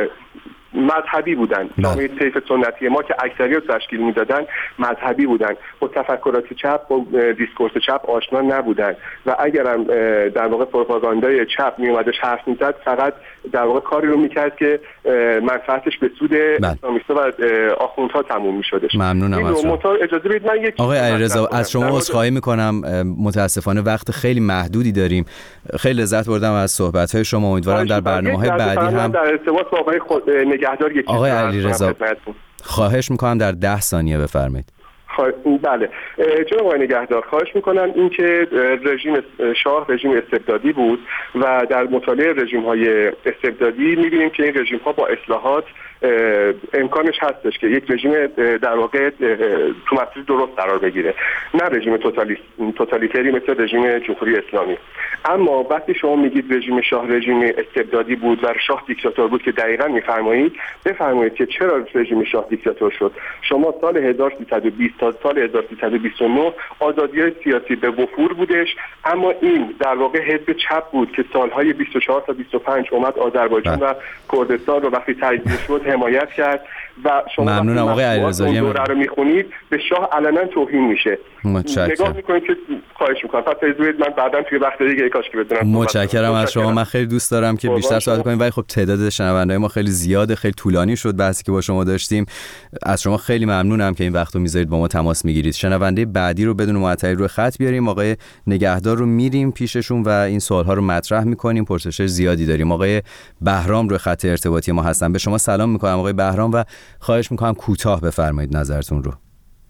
مذهبی بودن. جامعه طیف سنتی ما که اکثریت تشکیل میدادن مذهبی بودن، با تفکرات چپ و دیسکورس چپ آشنا نبودن و اگرم در واقع پروپاگاندای چپ میومدش حرف میزد فقط در واقع کاری رو میکرد که منفعتش به سود اسلامیستا و آخوندها تموم میشدش. ممنونم از شما. اجازه بدید من یک آقای علیرضا از شما عذرخواهی میکنم، متاسفانه وقت خیلی محدودی داریم. خیلی لذت بردم از صحبت‌های شما، امیدوارم در برنامه‌های بعدی هم در ارتباط با آقای خود نگهدار یک آقای علیرضا خواهش میکنم در ده ثانیه بفرمایید. بله جناب آقای نگهدار، خواهش میکنم این که رژیم شاه رژیم استبدادی بود و در مطالعه رژیم های استبدادی میبینیم که این رژیم ها با اصلاحات امکانش هستش که یک رژیم در واقع تو مسیر درست قرار بگیره، نه رژیم توتالیتری مثل رژیم جمهوری اسلامی. اما وقتی شما میگید رژیم شاه رژیم استبدادی بود و شاه دیکتاتور بود که دقیقاً میفرمایید، بفرمایید که چرا رژیم شاه دیکتاتور شد. شما سال هزار و سیصد و بیست تا سال هزار و سیصد و بیست و نه آزادی‌های سیاسی به وفور بودش، اما این در واقع حزب چپ بود که سالهای بیست و چهار تا بیست و پنج اومد آذربایجان و کردستان رو وقتی تجزیه شد حمایت کرد و شما ممنونم آقای علیرضا دوره رو میخونید به شاه علنا توهین میشه. نگاه میکنید که خواهش میکنم پس اجازه من بعداً توی وقت دیگه کاش که بدونم. متشکرم از شما. من خیلی دوست دارم که بیشتر صحبت کنیم ولی خب تعداد شنونده‌های ما خیلی زیاده، خیلی طولانی شد بحثی که با شما داشتیم. از شما خیلی ممنونم که این وقتو میذارید با ما تماس میگیرید. شنونده بعدی رو بدون معطلی رو خط بیاریم، آقای نگهدار رو میریم پیششون و این سوال‌ها رو مطرح میکنیم. پرسش زیادی داریم. آقای بهرام رو خط ارتباطی ما هستن. به شما سلام میکنم آقای بهرام و خواهش میکنم کوتاه بفرمایید نظرتون رو.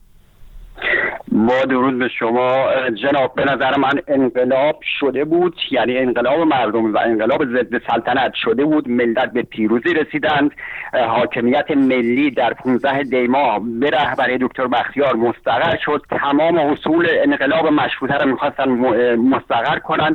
با درود به شما جناب، به نظر من انقلاب شده بود، یعنی انقلاب مردم و انقلاب ضد سلطنت شده بود، ملت به پیروزی رسیدند، حاکمیت ملی در پانزده دی ماه به رهبری دکتر بختیار مستقر شد، تمام اصول انقلاب مشروطه را می‌خواستن مستقر کنند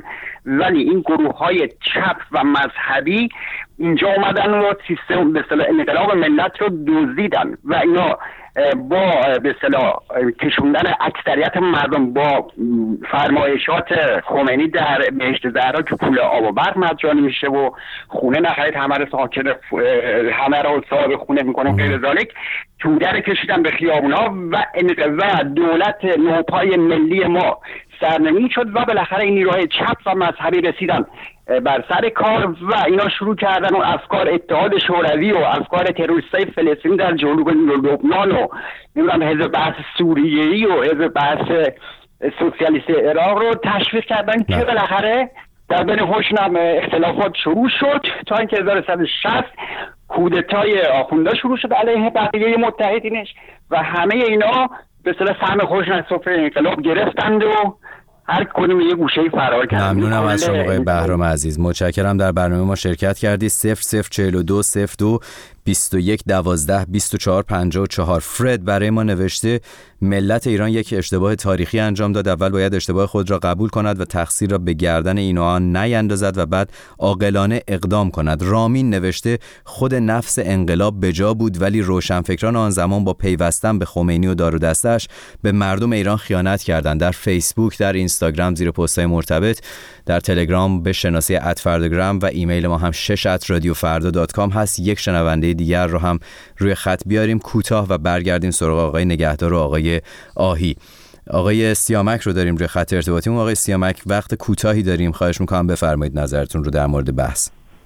ولی این گروه های چپ و مذهبی اینجا اومدن و سیستم به اصطلاح انقلاب ملت رو دزدیدن و اینا با به اصطلاح کشوندن اکثریت مردم با فرمایشات خمینی در بهشت زهرا که پول آب و برق مجانی میشه و خونه نخرید همه رو ساکن همه رو صاحب خونه میکنه غیر ذالک توده رو کشیدن به خیابونا و و دولت نوپای ملی ما سرنگون شد و بالاخره این نیروهای چپ و مذهبی رسیدن بر سر کار و اینا شروع کردن و افکار اتحاد شوروی و افکار تروریستای فلسطین در جنوب لبنان و نمیدونم حزب بحث سوریه‌ای و حزب بحث سوسیالیست عراق رو تشویق کردن که بالاخره در بین حشنم اختلافات شروع شد تا اینکه هزار و سیصد و شصت کودتای آخونده شروع شد علیه بقیه متحدینش و همه اینا به اصطلاح سهم خودشون از سفره انقلاب گرفتند و هر کدوم یه گوشه‌ای فرار کردن. ممنونم از شما آقای بهرام عزیز، متشکرم در برنامه ما شرکت کردی. صفر صفر چهل و دو صفر دو بیست و یک دوازده بیست و چهار پنجاه و چهار. فرد برای ما نوشته ملت ایران یک اشتباه تاریخی انجام داد، اول باید اشتباه خود را قبول کند و تقصیر را به گردن این و آن نیندازد و بعد عاقلانه اقدام کند. رامین نوشته خود نفس انقلاب بجا بود ولی روشنفکران آن زمان با پیوستن به خمینی و دار و دستش به مردم ایران خیانت کردند. در فیسبوک، در اینستاگرام زیر پست‌های مرتبط، در تلگرام به شناسی ات فرداگرام و ایمیل ما هم شش ات رادیو فردا دات کام هست. یک شنونده دیگر رو هم روی خط بیاریم کوتاه و برگردیم سراغ آقای نگهدار و آقای آهی. آقای سیامک رو داریم روی خط ارتباطیمون. آقای سیامک وقت کوتاهی داریم، خواهش می‌کنم بفرمایید نظرتون رو در مورد بحث.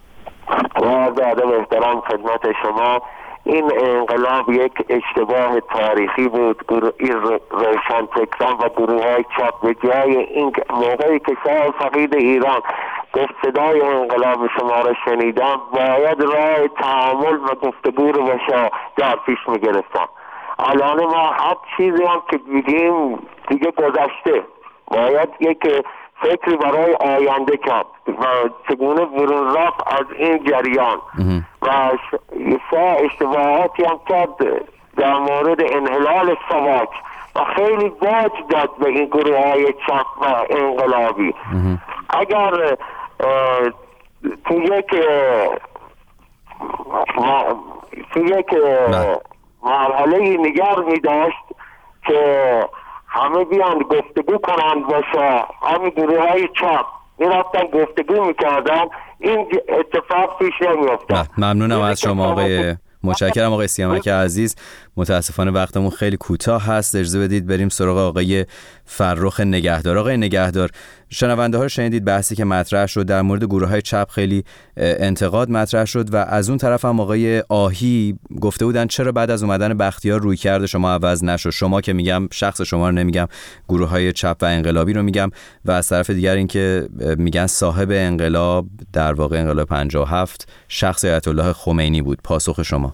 با ادب احترام خدمت شما، این انقلاب یک اشتباه تاریخی بود. این روشنفکران و گروه‌های چپ به جای این موقعی که شاه فقید ایران گفت صدای انقلاب شما را شنیدم، باید راه تعامل و گفتگو رو با شاه در پیش می‌گرفتم. الان ما هر چیزی هم که میگیم دیگه گذشته، باید یک فکری برای آینده کرد و چگونه برون رفت از این جریان و سه اشتباهاتی هم کرد در مورد انحلال سواک و خیلی باج داد به این گروه های چپ و انقلابی. اگر تو یک تو یک مرحله نگر می داشت که همه بیان گفتگو کنند باشه، همین گروه های چپ می رفتن گفتگو می کردن، این اتفاق پیش نمی افتاد. ممنونم از شما آقای متشکرم آقای سیامک عزیز. متاسفانه وقتمون خیلی کوتاه هست، اجازه بدید بریم سراغ آقای فرخ نگهدار. آقای نگهدار، شنونده ها رو شنیدید، بحثی که مطرح شد در مورد گروه های چپ خیلی انتقاد مطرح شد و از اون طرف هم آقای آهی گفته بودن چرا بعد از اومدن بختیار روی کرده شما عوض نشد. شما که میگم شخص شما رو نمیگم، گروه های چپ و انقلابی رو میگم، و از طرف دیگر این که میگن صاحب انقلاب در واقع انقلاب پنجاه و هفت شخص آیت الله خمینی بود. پاسخ شما؟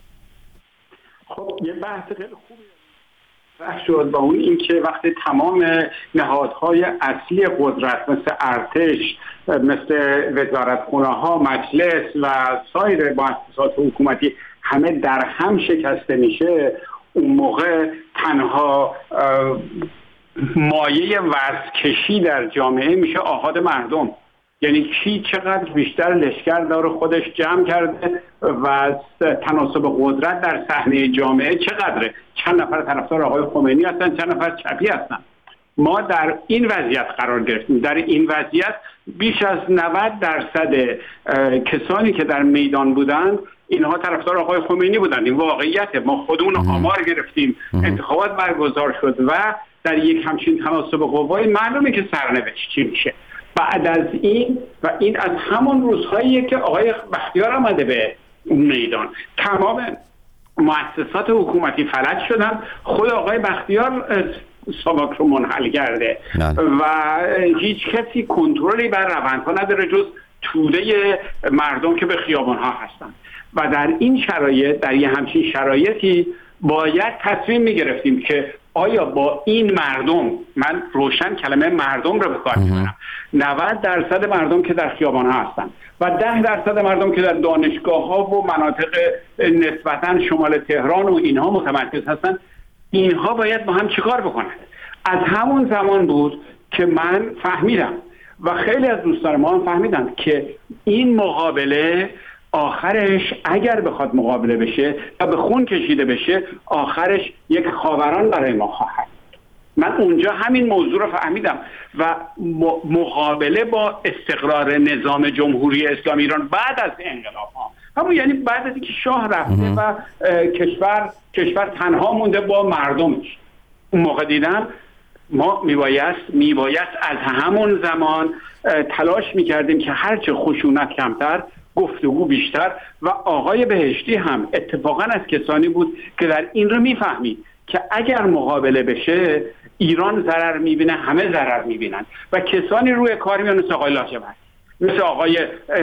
خب یه بحث خیلی خوبی راه شد با اون این که وقتی تمام نهادهای اصلی قدرت مثل ارتش، مثل وزارتخونه ها، مجلس و سایر مؤسسات حکومتی همه در هم شکسته میشه، اون موقع تنها مایه ورزکشی در جامعه میشه آحاد مردم. یعنی کی چقدر بیشتر لشکر داره خودش جمع کرده و تناسب قدرت در صحنه جامعه چقدره، چند نفر طرفدار آقای خمینی هستن، چند نفر چپی هستن. ما در این وضعیت قرار گرفتیم. در این وضعیت بیش از نود درصد کسانی که در میدان بودند اینها طرفدار آقای خمینی بودند. این واقعیته. ما خودمون آمار گرفتیم، انتخابات برگزار شد و در یک همچین تناسب قوای معلومه که سرنوشت چی میشه. بعد از این و این از همون روزهاییه که آقای بختیار آمده به میدان، تمام مؤسسات حکومتی فلج شدن، خود آقای بختیار ساواک رو منحل کرده و هیچ کسی کنترلی بر روندها نداره جز توده مردم که به خیابانها هستن. و در این شرایط، در یه همچین شرایطی باید تصمیم میگرفتیم که آیا با این مردم، من روشن کلمه مردم رو به کار میبرم، نود درصد مردم که در خیابان ها هستن و ده درصد مردم که در دانشگاه ها و مناطق نسبتاً شمال تهران و اینها متمرکز هستن، اینها باید با هم چیکار بکنند. از همون زمان بود که من فهمیدم و خیلی از دوستان ما هم فهمیدن که این مقابله آخرش اگر بخواد مقابله بشه و به خون کشیده بشه آخرش یک خاوران برای ما خواهد. من اونجا همین موضوع رو فهمیدم و مقابله با استقرار نظام جمهوری اسلامی ایران بعد از انقلاب ها، همون یعنی بعد از اینکه شاه رفته و کشور کشور تنها مونده با مردمش، اون موقع دیدم ما میبایست میبایست از همون زمان تلاش میکردیم که هرچه خشونت کمتر، گفتگو بیشتر. و آقای بهشتی هم اتفاقا از کسانی بود که در این رو میفهمید که اگر مقابله بشه ایران ضرر میبینه، همه ضرر میبینن و کسانی روی کار میان مثل آقای لاجوردی، مثل آقای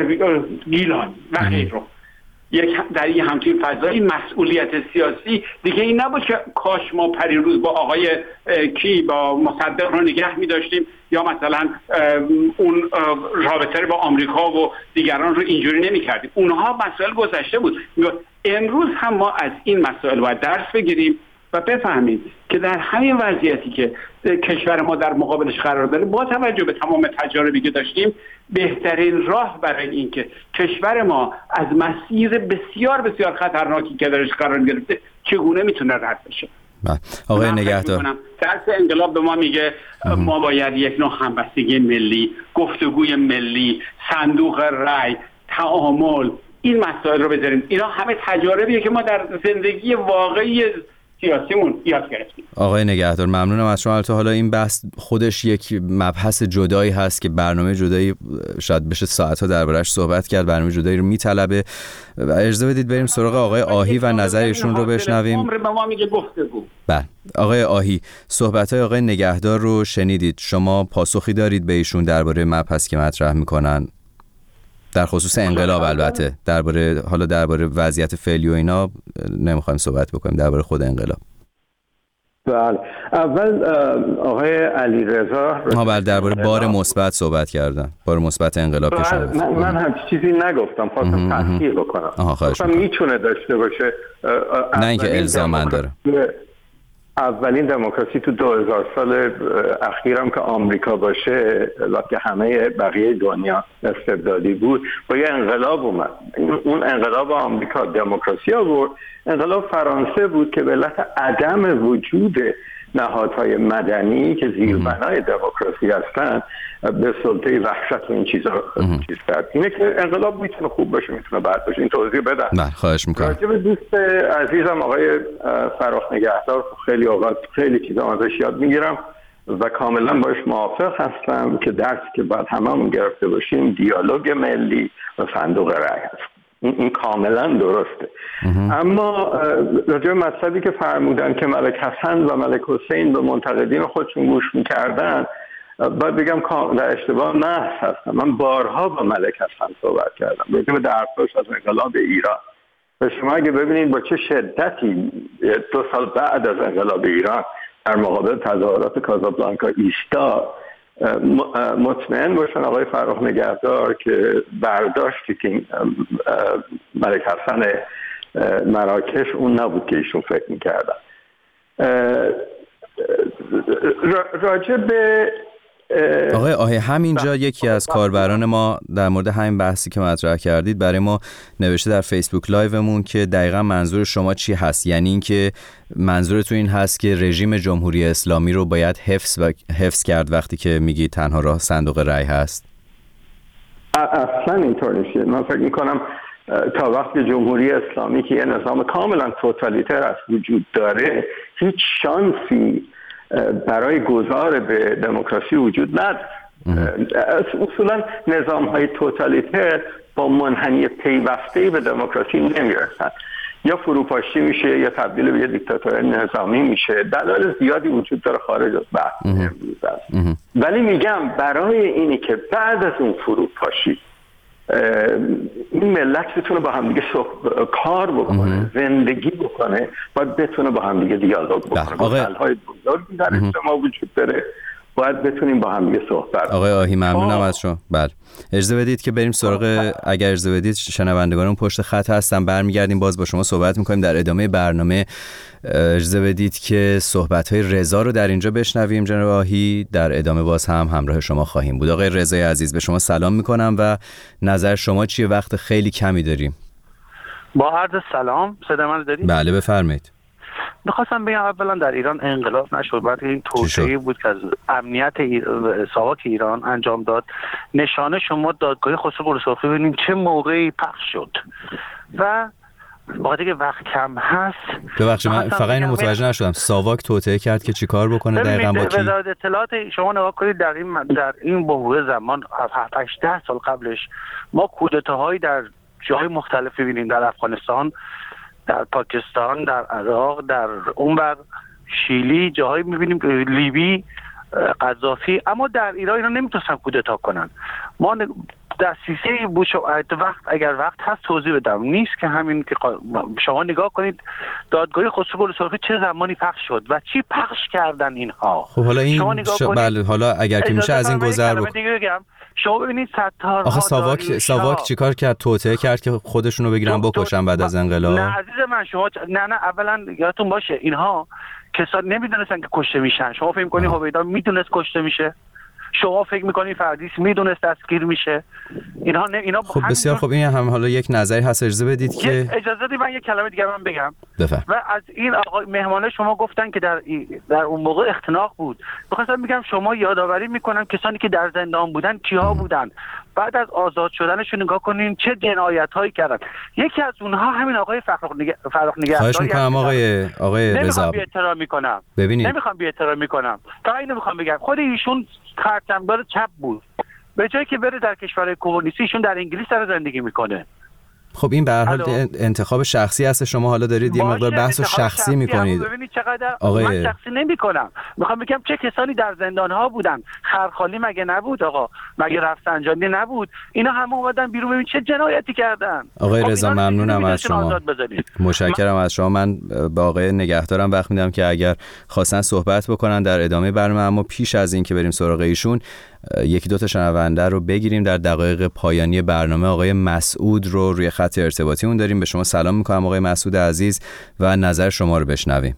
گیلانی و غیره. یک در این همچین فضای مسئولیت سیاسی دیگه این نبود که کاش ما پریروز با آقای کی با مصدق رو نگه می داشتیم یا مثلا اون رابطه رو با آمریکا و دیگران رو اینجوری نمی کردیم. اونها مسائل گذشته بود. امروز هم ما از این مسائل باید درس بگیریم و بفهمیم که در همین وضعیتی که کشور ما در مقابلش قرار داره، با توجه به تمام تجاربی که داشتیم، بهترین راه برای این که کشور ما از مسیر بسیار بسیار خطرناکی که درش قرار گرفته چگونه میتونه رد بشه. آقای نگهدار، درس انقلاب به ما میگه ما باید یک نوع همبستگی ملی، گفتگوی ملی، صندوق رای، تعامل، این مسائل رو بذاریم. اینا همه تجاربیه که ما در زندگی واقعی سیاسیمون یاد گرفتیم. آقای نگهدار ممنونم از شما. البته حالا این بحث خودش یک مبحث جدایی هست که برنامه جدایی شاید بشه ساعت‌ها دربارش صحبت کرد، برنامه جدایی رو میطلبه و اجازه بدید بریم سراغ آقای آهی و نظر ایشون رو بشنویم. عمر به ما میگه گفتگو. بله آقای آهی، صحبت‌های آقای نگهدار رو شنیدید، شما پاسخی دارید به ایشون درباره مبحثی که مطرح میکنن در خصوص انقلاب؟ البته درباره حالا درباره وضعیت فعلی و اینا نمیخوایم صحبت بکنیم، درباره خود انقلاب. بله، اول آقای علیرضا ما بله درباره بار مثبت صحبت کردن، بار مثبت انقلاب که شما من, من هم چیزی نگفتم، خواستم تصحیح بکنم. آها خواهش میکنم. میتونه داشته باشه، نه اینکه الزاماً داره. اولین دموکراسی تو دو هزار سال اخیرم که آمریکا باشه، وقتی همه بقیه دنیا استبدادی بود، با یه انقلاب اومد. اون انقلاب آمریکا دموکراسی آورد. انقلاب فرانسه بود که به علت عدم وجود نهادهای مدنی که زیربنای دموکراسی هستن به سلطه وحشت و این چیزا چیز کرد. اینه که انقلاب میتونه خوب باشه، میتونه بد باشه. این توضیح بدم. نه خواهش میکنم. راجع به دوست عزیزم آقای فراخ نگهدار خیلی اوقات خیلی چیزا ازش یاد میگیرم و کاملا باش موافق هستم که درسی که باید هممون گرفته باشیم دیالوگ ملی و صندوق رای هست. این کاملا درسته. اما راجع به مطلبی که فرمودن که ملک حسن و ملک حسین به منتقدین خودشون گوش میکردن، باید بگم در اشتباه محض هستم. من بارها با ملک حسن صحبت کردم راجع به درساش از انقلاب ایران و شما اگه ببینید با چه شدتی دو سال بعد از انقلاب ایران در مقابل تظاهرات کازابلانکا ایستاد، مطمئن باشن آقای فرخ نگهدار که برداشتی که ملک حسن مراکش اون نبود که ایشون فکر میکردن. راجع به آقای آهی همینجا یکی از کاربران ما در مورد همین بحثی که مطرح کردید برای ما نوشته در فیسبوک لایومون که دقیقا منظور شما چی هست، یعنی این که منظورتون این هست که رژیم جمهوری اسلامی رو باید حفظ و حفظ کرد وقتی که میگی تنها راه صندوق رای هست؟ اصلا اینطور نیست. من فکر میکنم تا وقتی جمهوری اسلامی که یه نظام کاملا توتالیتر است وجود داره، هیچ شانسی برای گذار به دموکراسی وجود نداره. اصولا نظام های توتالیتر با منحنی پیوسته به دموکراسی نمیرسن، یا فروپاشی میشه یا تبدیل به یه دیکتاتوری نظامی میشه. دلایل زیادی وجود داره خارج از بحث امروز است. ولی میگم برای اینی که بعد از اون فروپاشی این ملت بتونه با هم دیگه کار بکنه، زندگی بکنه، باید بتونه با هم دیگه دیالوگ بکنه. مسائل های بزرگی در اجتماع وجود داره، باید بتونیم با هم دیگه صحبت. آقای آهی ممنونم از شما. بله اجازه بدید که بریم سراغ، اگر اجازه بدید شنوندگانمون پشت خط هستن، برمیگردیم باز با شما صحبت میکنیم در ادامه برنامه. اجازه بدید که صحبت‌های رضا رو در اینجا بشنویم. جناب آهی در ادامه باز هم همراه شما خواهیم بود. آقای رضای عزیز به شما سلام میکنم و نظر شما چیه؟ وقت خیلی کمی داریم. با عرض سلام، صدا من دارید؟ بله بفرمایید. میخواستم بگم اولا در ایران انقلاب نشد، بعد این توسعه‌ای بود که از امنیت ساواک ایران انجام داد. نشانه شما دادگاه خسرو بورسعید ببینید چه موقعی پخش شد و وقتی که وقت کم هست. ببخشید من فقط اینو متوجه نشدم، ساواک توطئه کرد که چیکار بکنه دقیقاً با کی؟ وزارت اطلاعات شما نگاه کنید در این در این بحران زمان هشت ده سال قبلش ما کودتاهایی در جای مختلف ببینیم، در افغانستان، در پاکستان، در عراق، در اونور شیلی، جاهایی می‌بینیم لیبی، قذافی، اما در ایران اینا نمیتونستن کودتا کنن. ما دسترسی بود وقت اگر وقت هست توضیح بدم، نیست که همین که شما نگاه کنید دادگاه خسرو بورسعید چه زمانی پخش شد و چی پخش کردن اینها. خب حالا این ش... بله حالا اگر که میشه از این گذر بکنم. شما ببینید ستارها آخه ساواک ساواک چیکار کرد؟ توطئه کرد که خودشونو بگیرن بکشن بعد از انقلاب. نه عزیز من شما نه نه اولا یادتون باشه اینها کسان نمیدونستن که کشته میشن. شما فکر می‌کنید هویدا میدونست کشته میشه؟ شما فکر می‌کنید فردیس میدونست دستگیر میشه؟ اینها نه اینا خب بسیار خب این هم حالا یک نظری هست، اجازه بدید که اجازه بدید من یک کلمه دیگه من بگم. بفرم. و از این آقای مهمانه شما گفتن که در در اون موقع اختناق بود. می‌خواستم بگم شما یادآوری می‌کنم کسانی که در زندان بودن کیها بودن. بعد از آزاد شدنشون نگاه کنین چه جنایت‌هایی کردن. یکی از اونها همین آقای فرخ نگ... فرخ نگهداری. خواهش می‌کنم آقای آقای رضا. نمی‌خوام بی‌احترامی می‌کنم. ببینید نمی‌خوام بی‌احترامی کنم. فقط اینو می‌خوام بگم خود ایشون خرطمدار چپ بود. به جایی که بره در کشور کمونیستی ایشون در انگلیس داره زندگی می‌کنه. خب این به هر حال انتخاب شخصی هست، شما حالا دارید یه مقدار بحث شخصی می‌کنید. ببینید چقدر آقای... من شخصی نمی‌کنم. می‌خوام بگم چه کسانی در زندان‌ها بودن. خرخالی مگه نبود آقا؟ مگه رفسنجانی نبود؟ اینا همه اومدن بیرون ببین چه جنایتی کردن. آقای رضا ممنونم از شما. متشکرم از شما. من به آقای نگهدارم وقت میدم که اگر خواستن صحبت بکنن در ادامه برنامه، اما پیش از این که بریم سراغ ایشون یکی دو تا شنونده رو بگیریم. در دقایق پایانی برنامه آقای مسعود رو روی خط ارتباطیمون داریم. به شما سلام میکنم آقای مسعود عزیز و نظر شما رو بشنویم.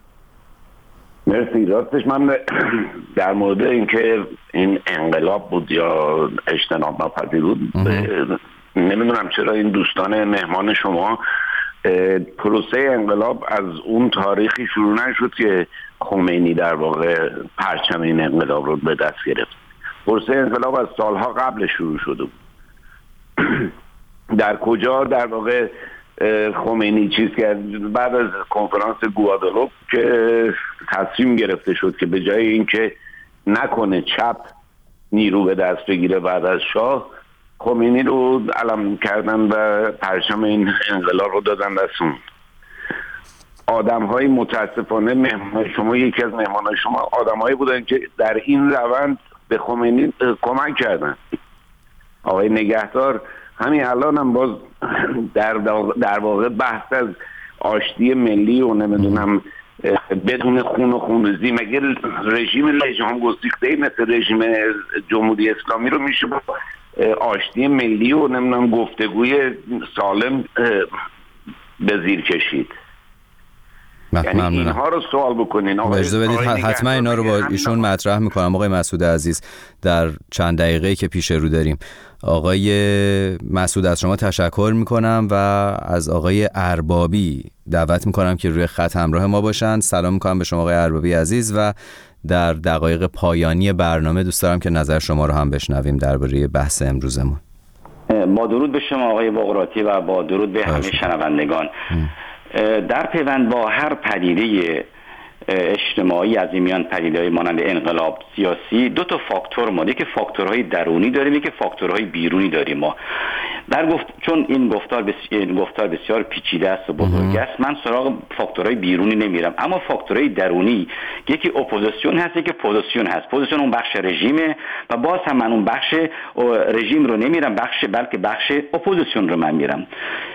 مرسی. راستش من در مورد اینکه این انقلاب بود یا اجتناب ناپذیر بود نمیدونم چرا این دوستان مهمان شما پروسه انقلاب از اون تاریخی شروع نشد که خمینی در واقع پرچم این انقلاب رو به دست گرفت. پروسه انقلاب از سالها قبل شروع شده بود. در کجا در واقع خمینی چیز کرد؟ بعد از کنفرانس گوادالوپ که تصمیم گرفته شد که به جای اینکه نکنه چپ نیرو به دست بگیره بعد از شاه، خمینی رو علم کردن و پرچم این انقلاب رو دادن دستون. آدم های متاسفانه مهمان شما یکی از مهمان های شما آدم هایی بودن که در این روند به خمینی کمک کردن. آقای نگهدار همین الان هم باز در, در واقع بحث از آشتی ملی و نمیدونم بدون خون و خونریزی، مگه رژیم لژیون گسیخته مثل رژیم جمهوری اسلامی رو میشه با آشتی ملی و نمیدونم گفتگوی سالم به زیر کشید؟ یعنی اینها رو سوال بکنین. اجازه بدید حتما اینا رو با ایشون مطرح میکنم. آقای مسعود عزیز در چند دقیقه‌ای که پیش رو داریم. آقای مسعود از شما تشکر میکنم و از آقای اربابی دعوت میکنم که روی خط همراه ما باشن. سلام میکنم به شما آقای اربابی عزیز و در دقایق پایانی برنامه دوست دارم که نظر شما رو هم بشنویم درباره بحث امروزمون. با درود به شما آقای بقراطی و با درود به همه شنوندگان. در پیوند با هر پدیده اجتماعی از این میان پدیده‌های مانند انقلاب سیاسی دو تا فاکتور ما، یکی فاکتورهای درونی داریم، یکی فاکتورهای بیرونی داریم. ما در گفت چون این گفتار بسیار گفتار بسیار پیچیده است و بزرگ است، من سراغ فاکتورهای بیرونی نمیرم، اما فاکتورهای درونی یکی اپوزیسیون هست، یکی پوزیسیون هست. پوزیسیون اون بخش رژیمه و باز هم من اون بخش رژیم رو نمیرم، بخش بلکه بخش اپوزیسیون رو من میرم.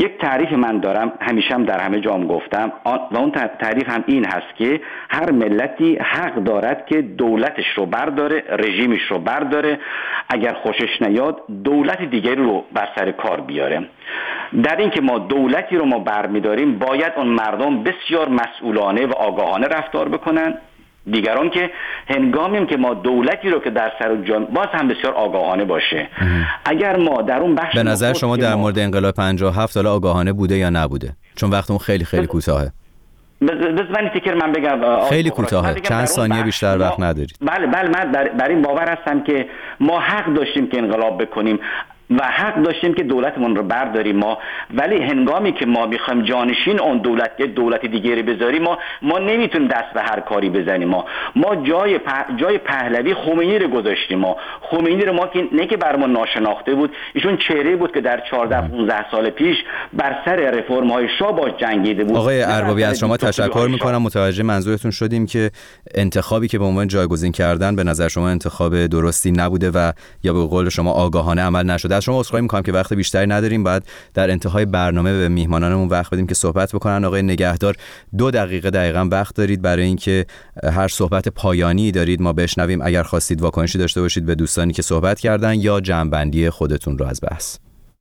یک تعریف من دارم، همیشه هم در همه جام گفتم و اون تعریف هم این هست که هر ملتی حق دارد که دولتش رو برداره، رژیمش رو برداره، اگر خوشش نیاد دولت دیگری رو بر سر کار بیاره. در این که ما دولتی رو ما برمیداریم باید اون مردم بسیار مسئولانه و آگاهانه رفتار بکنن، دیگران که هنگامیم که ما دولتی رو که در سر جان باز هم بسیار آگاهانه باشه. اگر ما در اون بخش به نظر شما در مورد انقلاب پنجاه و هفت حالا آگاهانه بوده یا نبوده؟ چون وقتمون خیلی خیلی کوتاهه. بذارین فکر من بگم خیلی کوتاهه، چند ثانیه بیشتر وقت ندارید. بله بله من بر این باور هستم که ما حق داشتیم که انقلاب بکنیم و حق داشتیم که دولتمون رو برداریم ما، ولی هنگامی که ما میخوایم جانشین اون دولت که دولت دیگری بذاریم ما ما نمیتونیم دست به هر کاری بزنیم. ما ما جای په... جای پهلوی خمینی رو گذاشتیم. ما خمینی رو ما که نه که برامون ناشناخته بود، ایشون چهره بود که در چهارده پانزده سال پیش بر سر رفرم های شاه باش جنگیده بود. آقای اربابی از شما تشکر میکنم، متوجه منظورتون شدیم که انتخابی که به عنوان جایگزین کردن به نظر شما انتخاب درستی نبوده و یا به قول شما آگاهانه عمل نشده. شما عذرخواهی می‌کنم که وقت بیشتری نداریم، بعد در انتهای برنامه به میهمانانمون وقت بدیم که صحبت بکنن. آقای نگهدار دو دقیقه دقیقاً وقت دارید برای اینکه هر صحبت پایانی دارید ما بشنویم. اگر خواستید واکنشی داشته باشید به دوستانی که صحبت کردن یا جمع‌بندی خودتون رو از بحث.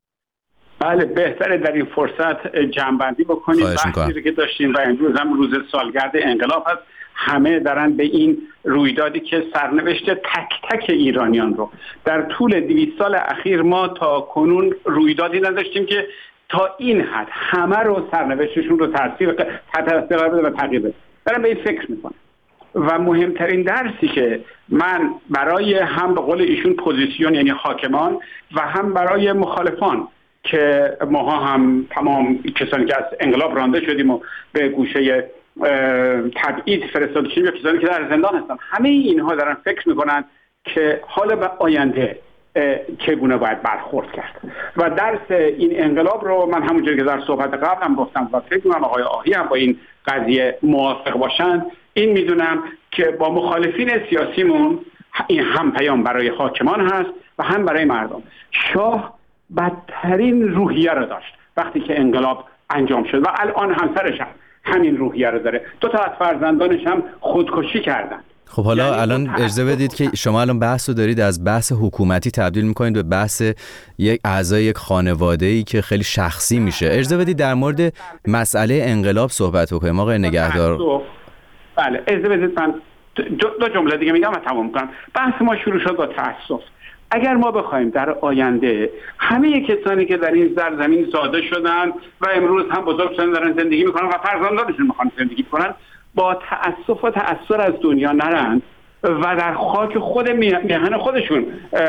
بله بهتره در این فرصت جمع‌بندی بکنید بحثی که داشتیم و امروز هم روز سالگرد انقلاب هست. همه دارن به این رویدادی که سرنوشت تک تک ایرانیان رو در طول دویست سال اخیر ما تا کنون رویدادی نداشتیم که تا این حد همه رو سرنوشتشون رو تاثیر تاثیر قرار بده و تغییر بده. دارم به این فکر میکنم و مهمترین درسی که من برای هم به قول ایشون پوزیسیون یعنی حاکمان و هم برای مخالفان که ماها هم تمام کسانی که از انقلاب رانده شدیم و به گوشه تبعید فرستاده شدیم یا کسانی که در زندان هستن، همه اینها دارن فکر میکنن که حالا به آینده چگونه باید برخورد کرد و درس این انقلاب رو من همونجوری که در صحبت قبل هم گفتم و فکر میکنم آقای آهی هم با این قضیه موافق باشن، این میدونم که با مخالفین سیاسیمون این هم پیام برای حاکمان هست و هم برای مردم. شاه بدترین روحیه رو داشت وقتی که انقلاب انجام شد و الان همسرش هم همین روحیه رو داره. دو تا از فرزندانش هم خودکشی کردن. خب حالا یعنی الان اجازه بدید که شما الان بحث رو دارید از بحث حکومتی تبدیل میکنید به بحث یک اعضای یک خانواده‌ای که خیلی شخصی میشه. اجازه بدید در مورد مسئله انقلاب صحبت بکنیم آقای نگهدار. بله اجازه بدید من دو جمله دیگه میگم و تمام میکنم. بحث ما شروع شد با تأسف. اگر ما بخوایم در آینده همه کسانی که در این سرزمین زاده شدن و امروز هم بزرگ شدن دارن زندگی میکنن و فرزندانشون میخوان زندگی کنن با تأسف و تأثر از دنیا نرن و در خاک خود میهن خودشون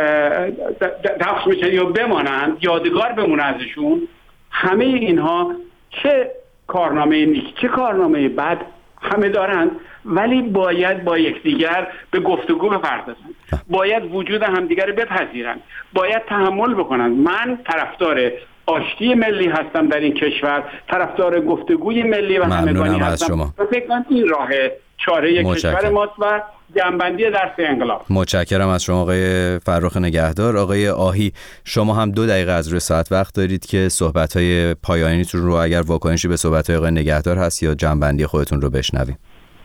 دفن میشن یا بمانند، یادگار بمونه ازشون، همه اینها چه کارنامه نیک چه کارنامه بد همه دارند، ولی باید با یکدیگر به گفتگو بپردازند، باید وجود همدیگر رو بپذیرند، باید تحمل بکنند. من طرفدار آشتی ملی هستم در این کشور، طرفدار گفتگوی ملی و همگانی هستم و فکر کنم این راه چاره کشور ماست و جنبندی درس انقلاب. متشکرم از شما آقای فرخ نگهدار. آقای آهی شما هم دو دقیقه از روی ساعت وقت دارید که صحبت‌های پایانیتون رو اگر واکنشی به صحبت‌های آقای نگهدار هست یا جنبندی خودتون رو بشنویم.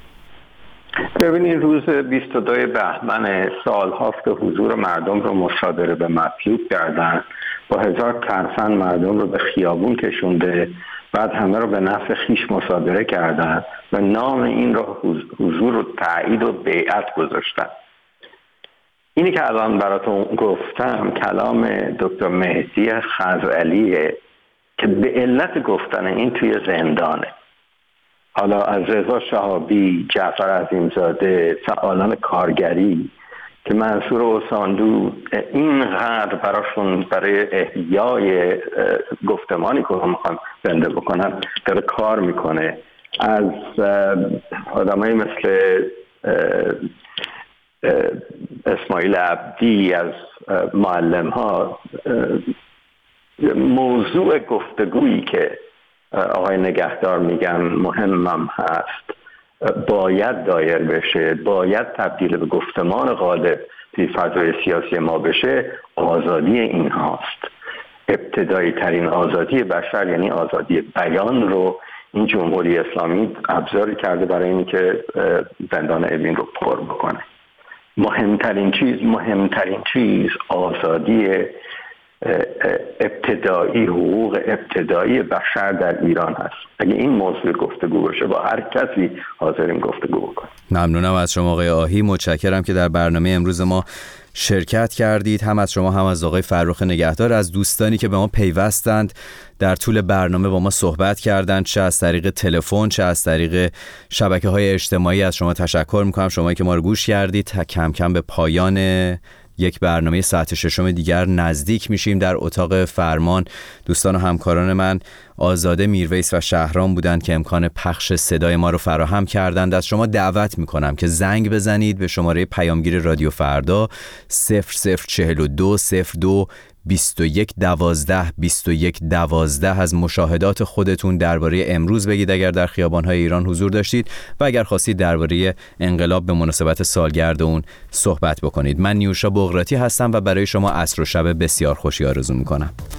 ببینید روز بیست و دوم بهمن سال هاست که حضور مردم رو مصادره به مطلوب کردن، با هزار ترفند مردم رو به خیابون کشونده، بعد همه رو به نفع خیش مصادره کردن و نام این رو حضور و تایید و بیعت گذاشتن. اینی که الان براتون گفتم کلام دکتر مهدی خزعلیه که به علت گفتن این توی زندانه. حالا از رضا شهابی، جعفر عظیمزاده، فعالان کارگری که منصور اوساندو اینقدر براشون برای احیای گفتمانی که هم میخوان زنده بکنن داره کار میکنه. از آدمایی مثل اسماعیل عبدی، از معلم ها، موضوع گفتگویی که آقای نگهدار میگن مهمم هست باید دایر بشه، باید تبدیل به گفتمان غالب توی فضای سیاسی ما بشه، آزادی این هاست. ابتدایی ترین آزادی بشر یعنی آزادی بیان رو این جمهوری اسلامی ابزاری کرده برای اینکه زندان اوین رو پر بکنه. مهمترین چیز مهمترین چیز آزادی ابتدایی، حقوق ابتدایی بشر در ایران هست. اگه این موضوع گفتگو باشه با هر کسی حاضریم گفتگو بکنیم. ممنونم از شما آقای آهی، متشکرم که در برنامه امروز ما شرکت کردید، هم از شما هم از آقای فرخ نگهدار، از دوستانی که به ما پیوستند در طول برنامه با ما صحبت کردند، چه از طریق تلفن چه از طریق شبکه‌های اجتماعی. از شما تشکر می‌کنم، شمایی که ما رو گوش کردید. کم کم به پایان یک برنامه ساعت ششم دیگر نزدیک میشیم. در اتاق فرمان دوستان و همکاران من آزاده میرویس و شهرام بودند که امکان پخش صدای ما رو فراهم کردند. از شما دعوت میکنم که زنگ بزنید به شماره پیامگیر رادیو فردا صفر صفر چهل و دو صفر دو بیست و یک دوازده بیست و یک دوازده. از مشاهدات خودتون درباره امروز بگید اگر در خیابان‌های ایران حضور داشتید و اگر خواستید درباره انقلاب به مناسبت سالگرد اون صحبت بکنید. من نیوشا بغراتی هستم و برای شما عصر و شب بسیار خوشی آرزو میکنم.